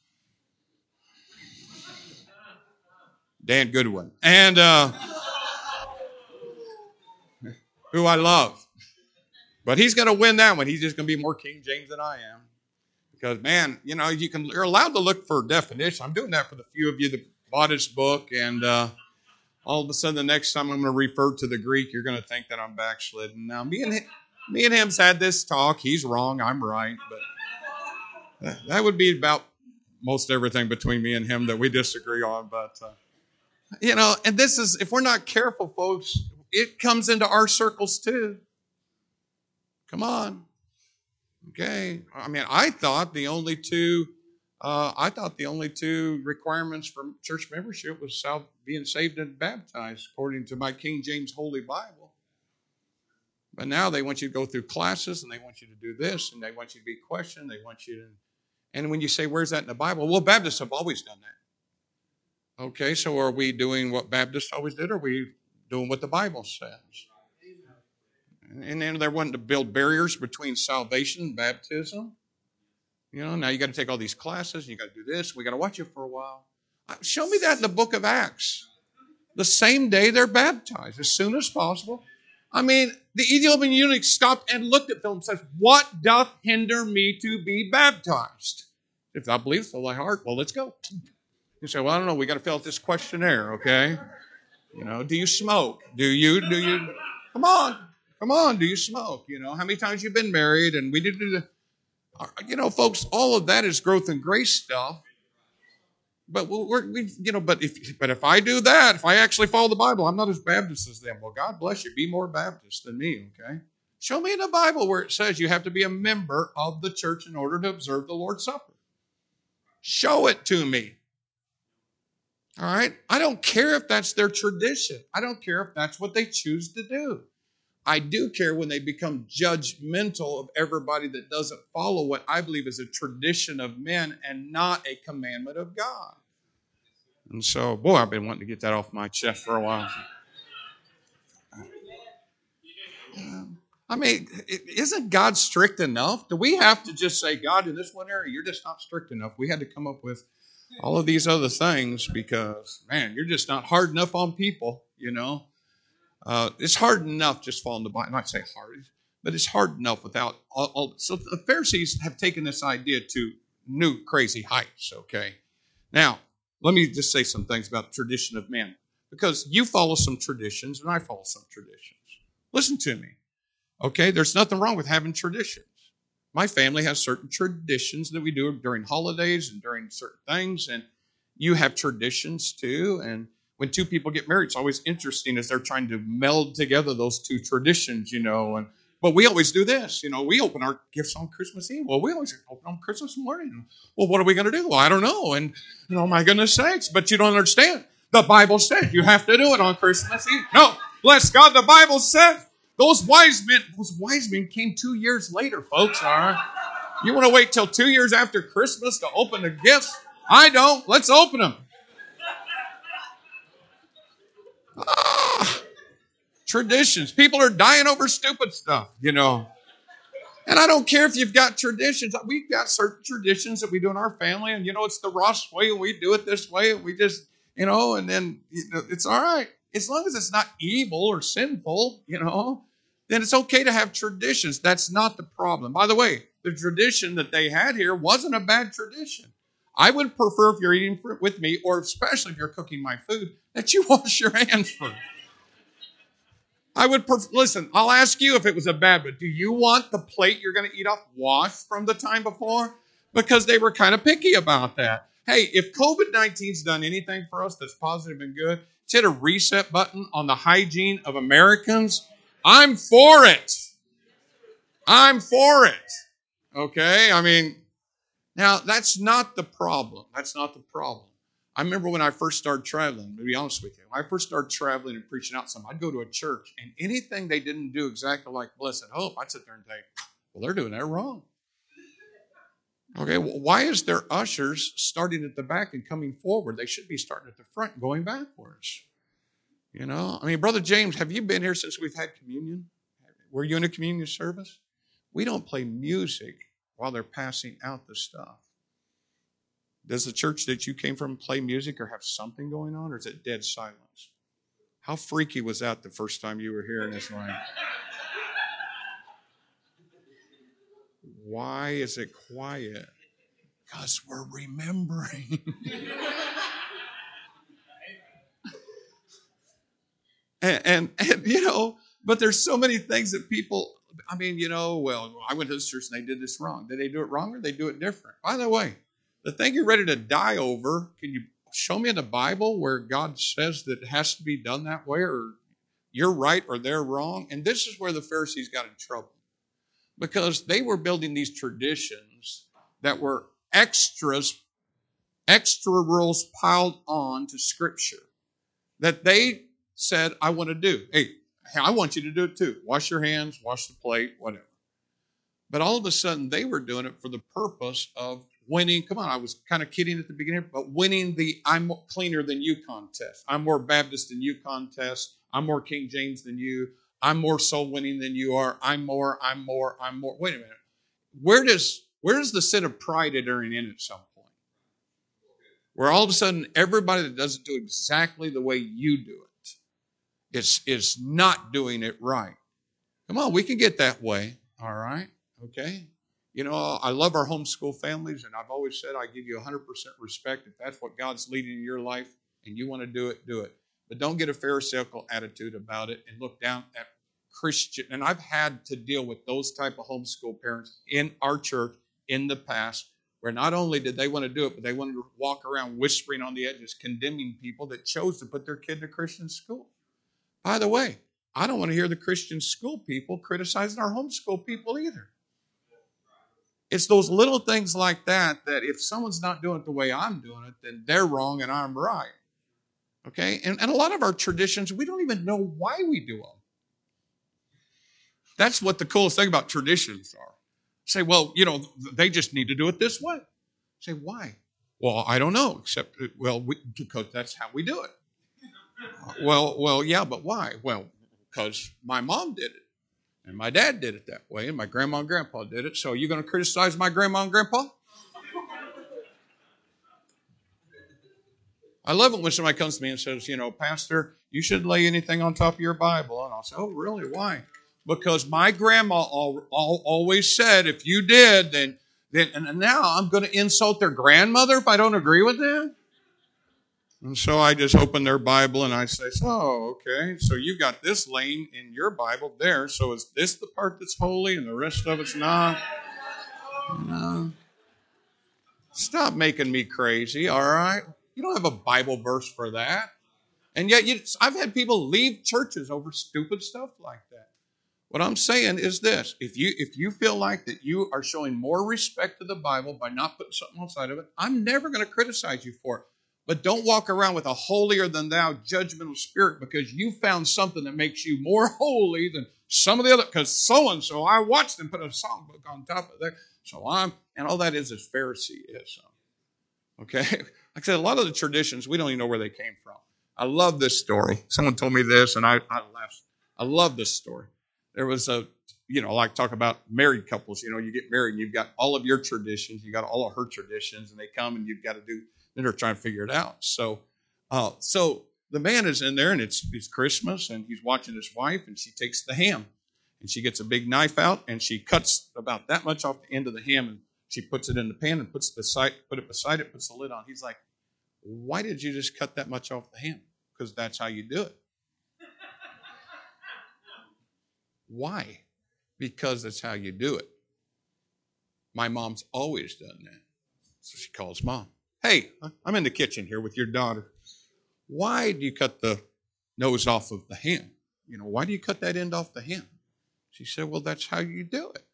Dan Goodwin. And uh, who I love. But he's going to win that one. He's just going to be more King James than I am. Because, man, you know, you can, you're allowed to look for a definition. I'm doing that for the few of you that bought his book. And uh, all of a sudden, the next time I'm going to refer to the Greek, you're going to think that I'm backslidden. Now, me and him, me and him's had this talk. He's wrong. I'm right. But that would be about most everything between me and him that we disagree on. But, uh, you know, and this is, if we're not careful, folks, it comes into our circles too. Come on. Okay. I mean, I thought the only two, uh, I thought the only two requirements for church membership was self, being saved and baptized, according to my King James Holy Bible. But now they want you to go through classes, and they want you to do this, and they want you to be questioned. They want you to, and when you say, where's that in the Bible? Well, Baptists have always done that. Okay, so are we doing what Baptists always did, or are we doing what the Bible says? And then they're wanting to build barriers between salvation and baptism. You know, now you got to take all these classes, and you got to do this. We got to watch it for a while. Show me that in the book of Acts. The same day they're baptized, as soon as possible. I mean, the Ethiopian eunuch stopped and looked at Philip and says, what doth hinder me to be baptized? If thou believest with thy heart, well, let's go. You say, well, I don't know. We got to fill out this questionnaire, okay? You know, do you smoke? Do you, do you, come on. Come on, do you smoke? You know, how many times you've been married? And we did, you know, folks, all of that is growth and grace stuff. But we're, we, you know, but if, but if I do that, if I actually follow the Bible, I'm not as Baptist as them. Well, God bless you. Be more Baptist than me, okay? Show me in the Bible where it says you have to be a member of the church in order to observe the Lord's Supper. Show it to me. All right? I don't care if that's their tradition. I don't care if that's what they choose to do. I do care when they become judgmental of everybody that doesn't follow what I believe is a tradition of men and not a commandment of God. And so, boy, I've been wanting to get that off my chest for a while. I mean, isn't God strict enough? Do we have to just say, God, in this one area, you're just not strict enough? We had to come up with all of these other things because, man, you're just not hard enough on people, you know. Uh, it's hard enough just following the Bible. Not say hard, but it's hard enough without all, all. So the Pharisees have taken this idea to new crazy heights, okay? Now, let me just say some things about the tradition of men. Because you follow some traditions and I follow some traditions. Listen to me, okay? There's nothing wrong with having traditions. My family has certain traditions that we do during holidays and during certain things, and you have traditions too, and when two people get married, it's always interesting as they're trying to meld together those two traditions, you know, and But we always do this. You know, we open our gifts on Christmas Eve. Well, we always open on Christmas morning. Well, what are we going to do? Well, I don't know. And, you know, my goodness sakes, but you don't understand. The Bible says you have to do it on Christmas Eve. No, bless God, the Bible says. Those wise men, those wise men came two years later, folks, all right? You want to wait till two years after Christmas to open the gifts? I don't. Let's open them. Ah, traditions. People are dying over stupid stuff, you know. And I don't care if you've got traditions. We've got certain traditions that we do in our family, and, you know, it's the Ross way, and we do it this way, and we just, you know, and then you know, it's all right. As long as it's not evil or sinful, you know, then it's okay to have traditions. That's not the problem. By the way, the tradition that they had here wasn't a bad tradition. I would prefer, if you're eating with me, or especially if you're cooking my food, that you wash your hands first. I would prefer, listen, I'll ask you if it was a bad, but do you want the plate you're going to eat off washed from the time before? Because they were kind of picky about that. Hey, if COVID nineteen's done anything for us that's positive and good, it's hit a reset button on the hygiene of Americans. I'm for it. I'm for it. Okay? I mean, now that's not the problem. That's not the problem. I remember when I first started traveling, to be honest with you, when I first started traveling and preaching out something, I'd go to a church, and anything they didn't do exactly like Blessed Hope, I'd sit there and think, well, they're doing that wrong. Okay, well, why is their ushers starting at the back and coming forward? They should be starting at the front and going backwards. You know, I mean, Brother James, have you been here since we've had communion? Were you in a communion service? We don't play music while they're passing out the stuff. Does the church that you came from play music or have something going on, or is it dead silence? How freaky was that the first time you were here in this line? Why is it quiet? Because we're remembering. and, and, and, you know, but there's so many things that people, I mean, you know, well, I went to this church and they did this wrong. Did they do it wrong or did they do it different? By the way, the thing you're ready to die over, can you show me in the Bible where God says that it has to be done that way, or you're right or they're wrong? And this is where the Pharisees got in trouble. Because they were building these traditions that were extras, extra rules piled on to Scripture that they said, I want to do. Hey, I want you to do it too. Wash your hands, wash the plate, whatever. But all of a sudden, they were doing it for the purpose of winning. Come on, I was kind of kidding at the beginning, but winning the I'm cleaner than you contest. I'm more Baptist than you contest. I'm more King James than you. I'm more soul winning than you are. I'm more, I'm more, I'm more. Wait a minute. Where does where does the sin of pride entering in at some point? Where all of a sudden everybody that doesn't do exactly the way you do it is, is not doing it right. Come on, we can get that way. All right. Okay. You know, I love our homeschool families, and I've always said I give you one hundred percent respect. If that's what God's leading in your life and you want to do it, do it. But don't get a Pharisaical attitude about it and look down at Christian. And I've had to deal with those type of homeschool parents in our church in the past, where not only did they want to do it, but they wanted to walk around whispering on the edges, condemning people that chose to put their kid in a Christian school. By the way, I don't want to hear the Christian school people criticizing our homeschool people either. It's those little things like that, that if someone's not doing it the way I'm doing it, then they're wrong and I'm right. Okay? And, and a lot of our traditions, we don't even know why we do them. That's what the coolest thing about traditions are. Say, well, you know, they just need to do it this way. Say, why? Well, I don't know, except, well, we, because that's how we do it. Well, well, yeah, but why? Well, because my mom did it, and my dad did it that way, and my grandma and grandpa did it. So are you going to criticize my grandma and grandpa? I love it when somebody comes to me and says, you know, Pastor, you shouldn't lay anything on top of your Bible. And I'll say, oh, really? Why? Because my grandma all, all, always said, if you did, then, then and now I'm going to insult their grandmother if I don't agree with them. And so I just open their Bible and I say, oh, okay, so you've got this lane in your Bible there. So is this the part that's holy and the rest of it's not? No. Stop making me crazy, all right? You don't have a Bible verse for that. And yet you, I've had people leave churches over stupid stuff like that. What I'm saying is this. If you if you feel like that you are showing more respect to the Bible by not putting something outside of it, I'm never going to criticize you for it. But don't walk around with a holier than thou judgmental spirit because you found something that makes you more holy than some of the other. Because so-and-so, I watched them put a songbook on top of there. So I'm, and all that is is Phariseeism. Okay? Like I said, a lot of the traditions, we don't even know where they came from. I love this story. Someone told me this, and I, I laughed. I love this story. There was a, you know, like talk about married couples. You know, you get married and you've got all of your traditions. You got all of her traditions, and they come and you've got to do, then they're trying to figure it out. So, uh, so the man is in there, and it's, it's Christmas, and he's watching his wife, and she takes the ham. And she gets a big knife out, and she cuts about that much off the end of the ham, and she puts it in the pan and puts the side, put it beside it, puts the lid on. He's like, why did you just cut that much off the ham? Because that's how you do it. Why? Because that's how you do it. My mom's always done that. So she calls mom. Hey, I'm in the kitchen here with your daughter. Why do you cut the nose off of the ham? You know, why do you cut that end off the ham? She said, well, that's how you do it.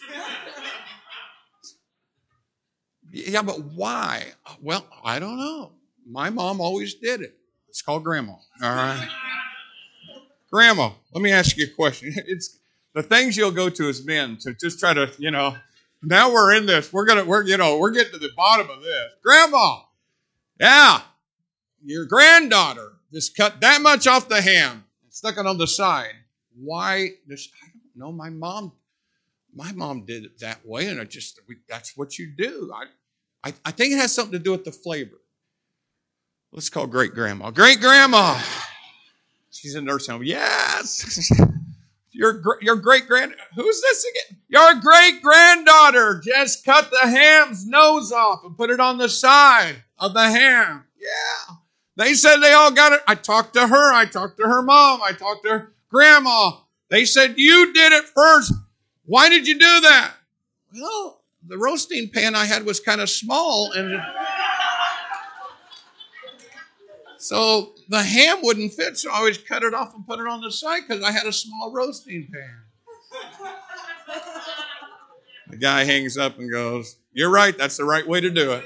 Yeah, but why? Well, I don't know. My mom always did it. It's called Grandma. All right. Grandma, let me ask you a question. It's the things you'll go to as men to just try to, you know, now we're in this. We're gonna, we're, you know, we're getting to the bottom of this. Grandma, yeah, your granddaughter just cut that much off the ham and stuck it on the side. Why? This, I don't know. My mom, my mom did it that way, and I just we, that's what you do. I, I, I think it has something to do with the flavor. Let's call great grandma. Great grandma. She's in nursing home. Yes. Your, your great grand, who's this again? Your great granddaughter just cut the ham's nose off and put it on the side of the ham. Yeah. They said they all got it. I talked to her. I talked to her mom. I talked to her grandma. They said, you did it first. Why did you do that? Well, the roasting pan I had was kind of small, and so the ham wouldn't fit, so I always cut it off and put it on the side because I had a small roasting pan. The guy hangs up and goes, you're right, that's the right way to do it.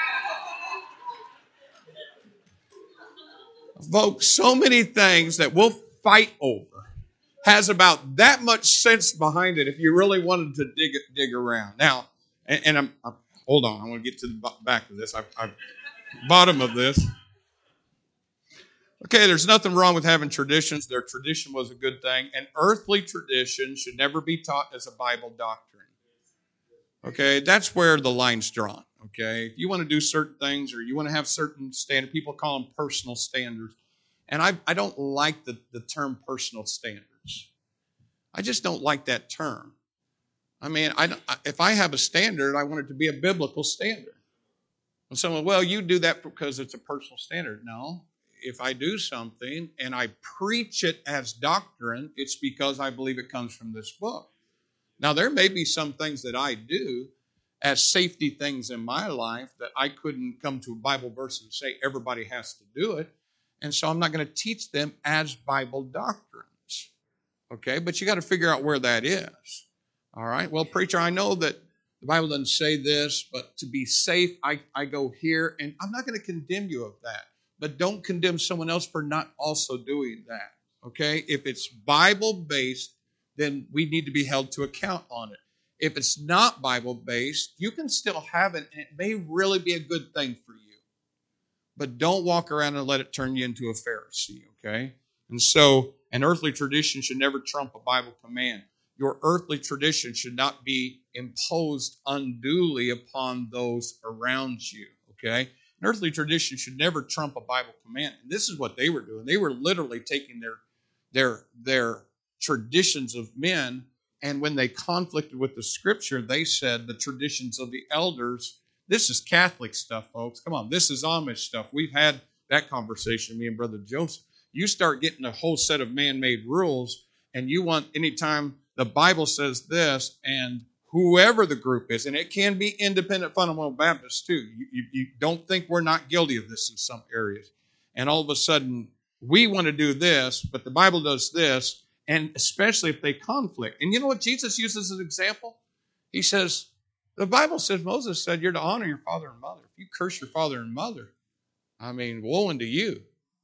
Folks, so many things that we'll fight over has about that much sense behind it if you really wanted to dig dig around. Now, and, and I'm, I'm hold on, I want to get to the back of this. I, I bottom of this. Okay, there's nothing wrong with having traditions. Their tradition was a good thing. And earthly tradition should never be taught as a Bible doctrine. Okay, that's where the line's drawn. Okay, if you want to do certain things or you want to have certain standards, people call them personal standards. And I, I don't like the, the term personal standards. I just don't like that term. I mean, I, if I have a standard, I want it to be a biblical standard. And someone, well, you do that because it's a personal standard. No. If I do something and I preach it as doctrine, it's because I believe it comes from this book. Now, there may be some things that I do as safety things in my life that I couldn't come to a Bible verse and say everybody has to do it. And so I'm not going to teach them as Bible doctrines. Okay, but you got to figure out where that is. All right, well, preacher, I know that the Bible doesn't say this, but to be safe, I, I go here, and I'm not going to condemn you of that. But don't condemn someone else for not also doing that, okay? If it's Bible-based, then we need to be held to account on it. If it's not Bible-based, you can still have it, and it may really be a good thing for you. But don't walk around and let it turn you into a Pharisee, okay? And so an earthly tradition should never trump a Bible command. Your earthly tradition should not be imposed unduly upon those around you, okay? An earthly tradition should never trump a Bible command. And this is what they were doing. They were literally taking their, their, their traditions of men, and when they conflicted with the Scripture, they said the traditions of the elders. This is Catholic stuff, folks. Come on, this is Amish stuff. We've had that conversation, me and Brother Joseph. You start getting a whole set of man-made rules, and you want anytime the Bible says this, and whoever the group is, and it can be independent fundamental Baptists too. You, you, you don't think we're not guilty of this in some areas. And all of a sudden, we want to do this, but the Bible does this, and especially if they conflict. And you know what Jesus uses as an example? He says, the Bible says, Moses said, you're to honor your father and mother. If you curse your father and mother, I mean, woe unto you.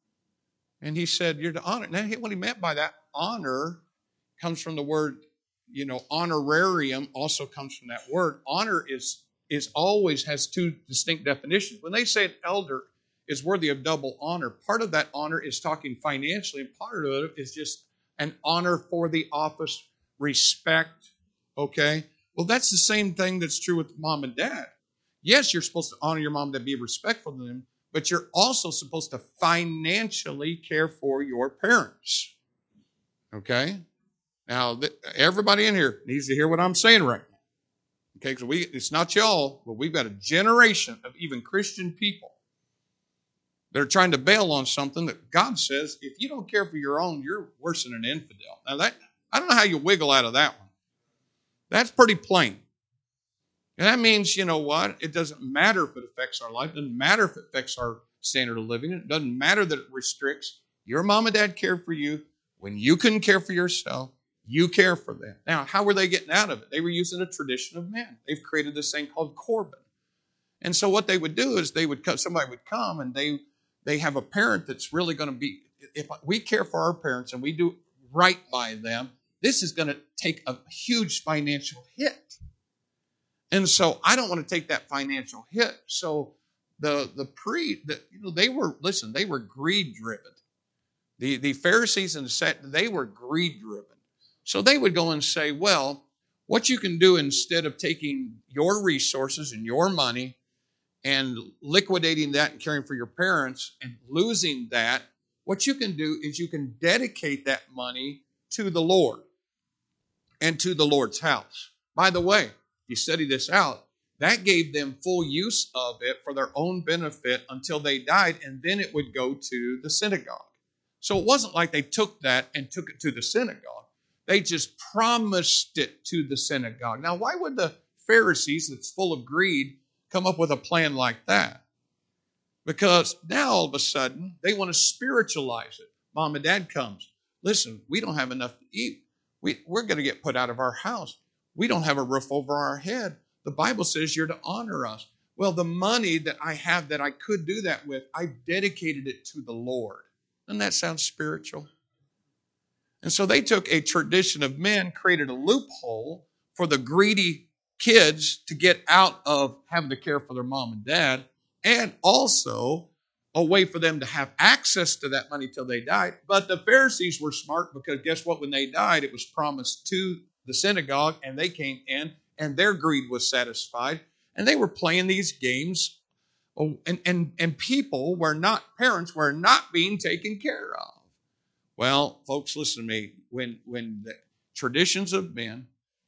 And he said, you're to honor. Now, what he meant by that, honor, comes from the word, you know, honorarium also comes from that word. Honor is, is always has two distinct definitions. When they say an elder is worthy of double honor, part of that honor is talking financially, and part of it is just an honor for the office, respect, okay? Well, that's the same thing that's true with mom and dad. Yes, you're supposed to honor your mom and dad, be respectful to them, but you're also supposed to financially care for your parents, okay? Now, everybody in here needs to hear what I'm saying right now, okay? Because we, it's not y'all, but we've got a generation of even Christian people that are trying to bail on something that God says, if you don't care for your own, you're worse than an infidel. Now, that I don't know how you wiggle out of that one. That's pretty plain. And that means, you know what? It doesn't matter if it affects our life. It doesn't matter if it affects our standard of living. It doesn't matter that it restricts. Your mom and dad cared for you. When you couldn't care for yourself, you care for them. Now, how were they getting out of it? They were using a tradition of men. They've created this thing called Corban. And so what they would do is they would somebody would come and they they have a parent that's really going to be, if we care for our parents and we do right by them, this is going to take a huge financial hit. And so I don't want to take that financial hit. So the the pre, the, you know, they were, listen, they were greed driven. The, the Pharisees and the Sadducees, they were greed driven. So they would go and say, well, what you can do instead of taking your resources and your money and liquidating that and caring for your parents and losing that, what you can do is you can dedicate that money to the Lord and to the Lord's house. By the way, if you study this out, that gave them full use of it for their own benefit until they died, and then it would go to the synagogue. So it wasn't like they took that and took it to the synagogue. They just promised it to the synagogue. Now, why would the Pharisees, that's full of greed, come up with a plan like that? Because now all of a sudden they want to spiritualize it. Mom and dad comes. Listen, we don't have enough to eat. We, we're going to get put out of our house. We don't have a roof over our head. The Bible says you're to honor us. Well, the money that I have that I could do that with, I dedicated it to the Lord. Doesn't that sound spiritual? And so they took a tradition of men, created a loophole for the greedy kids to get out of having to care for their mom and dad, and also a way for them to have access to that money till they died. But the Pharisees were smart, because guess what? When they died, it was promised to the synagogue, and they came in, and their greed was satisfied, and they were playing these games, and, and, and people were not, parents were not being taken care of. Well, folks, listen to me. When, when the traditions of men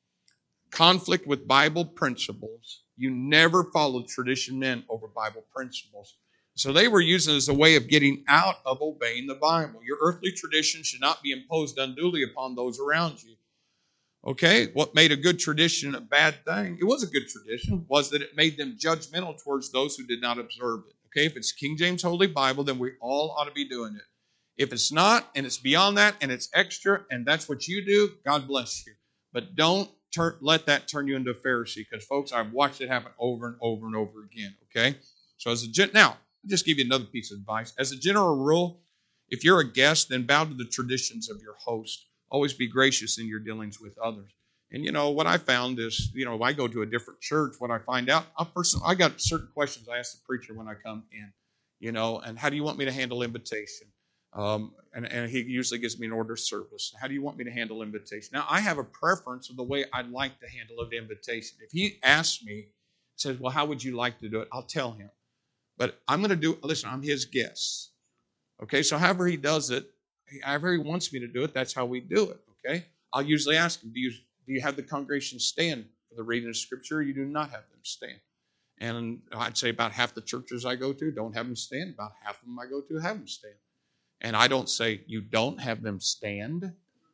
conflict with Bible principles, you never follow tradition men over Bible principles. So they were using it as a way of getting out of obeying the Bible. Your earthly tradition should not be imposed unduly upon those around you. Okay, what made a good tradition a bad thing? It was a good tradition, was that it made them judgmental towards those who did not observe it. Okay, if it's King James Holy Bible, then we all ought to be doing it. If it's not, and it's beyond that, and it's extra, and that's what you do, God bless you. But don't turn, let that turn you into a Pharisee, because, folks, I've watched it happen over and over and over again, okay? So as a gen- now, I'll just give you another piece of advice. As a general rule, if you're a guest, then bow to the traditions of your host. Always be gracious in your dealings with others. And, you know, what I found is, you know, if I go to a different church, what I find out, I, personally, I got certain questions I ask the preacher when I come in, you know, and how do you want me to handle invitation? Um, and, and he usually gives me an order of service. How do you want me to handle invitation? Now, I have a preference of the way I'd like to handle an invitation. If he asks me, says, well, how would you like to do it? I'll tell him. But I'm going to do, listen, I'm his guest. Okay, so however he does it, however he wants me to do it, that's how we do it, okay? I'll usually ask him, do you, do you have the congregation stand for the reading of Scripture, or you do not have them stand? And I'd say about half the churches I go to don't have them stand. About half of them I go to have them stand. And I don't say, you don't have them stand?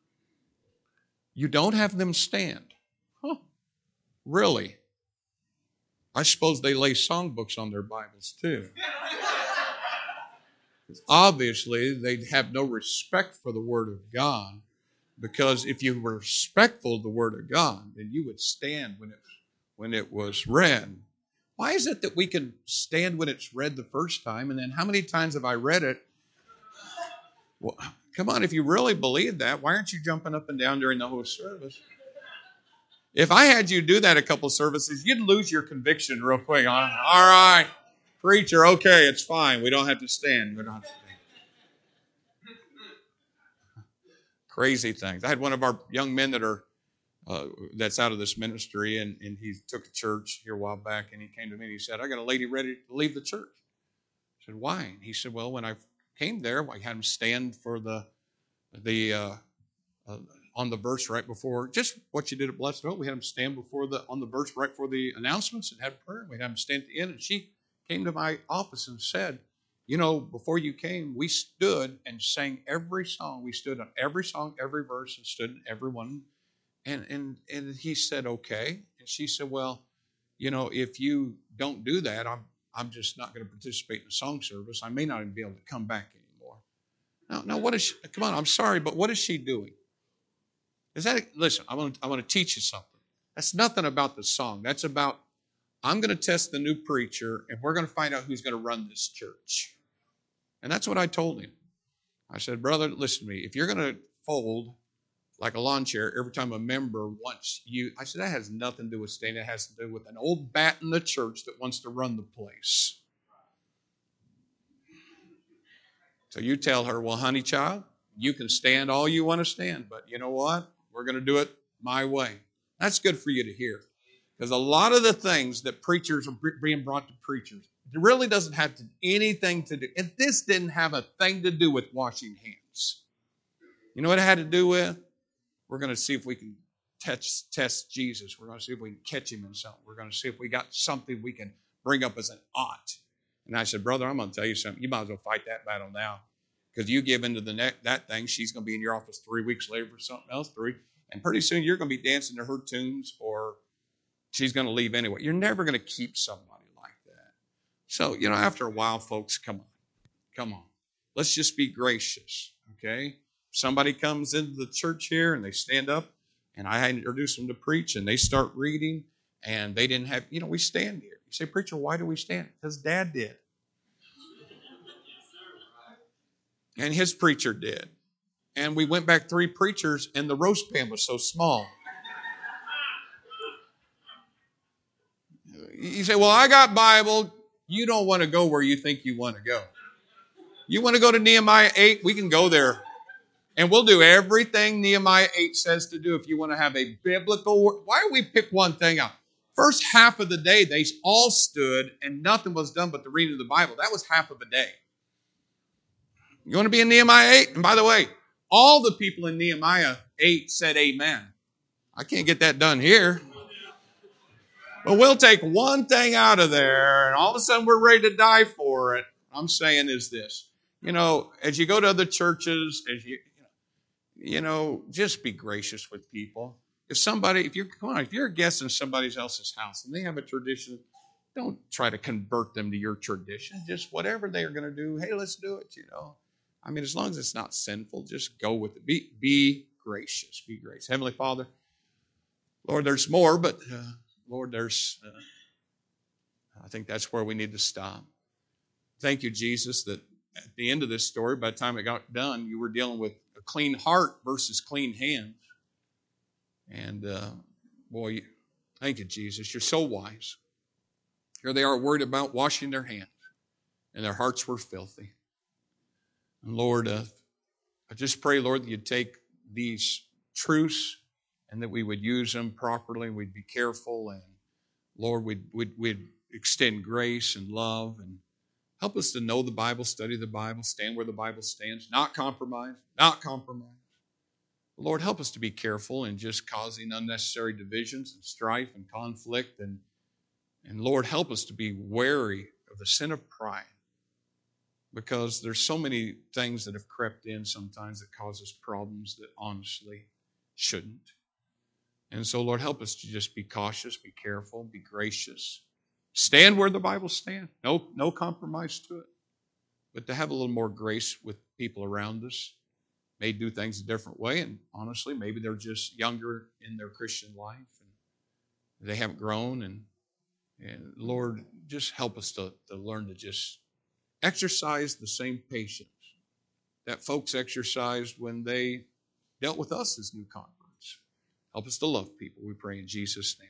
You don't have them stand? Huh, really? I suppose they lay songbooks on their Bibles too. Obviously, they have no respect for the Word of God. Because if you were respectful of the Word of God, then you would stand when it, when it was read. Why is it that we can stand when it's read the first time, and then how many times have I read it? Well, come on, if you really believe that, why aren't you jumping up and down during the whole service? If I had you do that a couple services, you'd lose your conviction real quick. All right, preacher, okay, it's fine. We don't have to stand. We don't have to stand. Crazy things. I had one of our young men that are uh, that's out of this ministry, and, and he took a church here a while back, and he came to me and he said, I got a lady ready to leave the church. I said, why? And he said, well, when I came there, I had him stand for the the uh, uh, on the verse right before, just what you did at Blessed Hope. We had him stand before the on the verse right before the announcements and had prayer. We had him stand at the end, and she came to my office and said, you know, before you came, we stood and sang every song. We stood on every song, every verse, and stood in every one. And and and he said, okay. And she said, well, you know, if you don't do that, I'm I'm just not going to participate in the song service. I may not even be able to come back anymore. Now, now what is she, come on, I'm sorry, but what is she doing? Is that, listen, I want to, I want to teach you something. That's nothing about the song. That's about, I'm going to test the new preacher, and we're going to find out who's going to run this church. And that's what I told him. I said, brother, listen to me. If you're going to fold like a lawn chair every time a member wants you, I said, that has nothing to do with staying. It has to do with an old bat in the church that wants to run the place. So you tell her, well, honey child, you can stand all you want to stand, but you know what? We're going to do it my way. That's good for you to hear. Because a lot of the things that preachers are being brought to preachers, it really doesn't have to, anything to do. And this didn't have a thing to do with washing hands. You know what it had to do with? We're going to see if we can test, test Jesus. We're going to see if we can catch him in something. We're going to see if we got something we can bring up as an ought. And I said, brother, I'm going to tell you something. You might as well fight that battle now. Because you give into the neck, that thing, she's going to be in your office three weeks later for something else, three. And pretty soon you're going to be dancing to her tunes, or she's going to leave anyway. You're never going to keep somebody like that. So, you know, after a while, folks, come on. Come on. Let's just be gracious, okay? Somebody comes into the church here and they stand up, and I introduce them to preach, and they start reading, and they didn't have, you know, we stand here. You say, preacher, why do we stand? Because Dad did. And his preacher did. And we went back three preachers, and the roast pan was so small. You say, well, I got Bible. You don't want to go where you think you want to go. You want to go to Nehemiah eight? We can go there. And we'll do everything Nehemiah eight says to do if you want to have a biblical word. Why do we pick one thing out? First half of the day, they all stood, and nothing was done but the reading of the Bible. That was half of a day. You want to be in Nehemiah eight? And by the way, all the people in Nehemiah eight said amen. I can't get that done here. But we'll take one thing out of there, and all of a sudden we're ready to die for it. I'm saying is this. You know, as you go to other churches, as you, you know, just be gracious with people. If somebody, if you're, come on, if you're a guest in somebody else's house and they have a tradition, don't try to convert them to your tradition. Just whatever they are going to do, hey, let's do it, you know. I mean, as long as it's not sinful, just go with it. Be, be gracious. Be gracious. Heavenly Father, Lord, there's more, but uh, Lord, there's, uh, I think that's where we need to stop. Thank you, Jesus, that at the end of this story, by the time it got done, you were dealing with a clean heart versus clean hands. And uh, boy, thank you, Jesus. You're so wise. Here they are worried about washing their hands, and their hearts were filthy. And Lord, uh, I just pray, Lord, that you'd take these truths and that we would use them properly. We'd be careful, and Lord, we'd, we'd, we'd extend grace and love, and help us to know the Bible, study the Bible, stand where the Bible stands, not compromise, not compromise. Lord, help us to be careful in just causing unnecessary divisions and strife and conflict. And, and Lord, help us to be wary of the sin of pride, because there's so many things that have crept in sometimes that cause us problems that honestly shouldn't. And so, Lord, help us to just be cautious, be careful, be gracious. Stand where the Bible stands. No, no compromise to it. But to have a little more grace with people around us. may do things a different way, and honestly, maybe they're just younger in their Christian life and they haven't grown. And, and Lord, just help us to, to learn to just exercise the same patience that folks exercised when they dealt with us as new converts. Help us to love people, we pray in Jesus' name.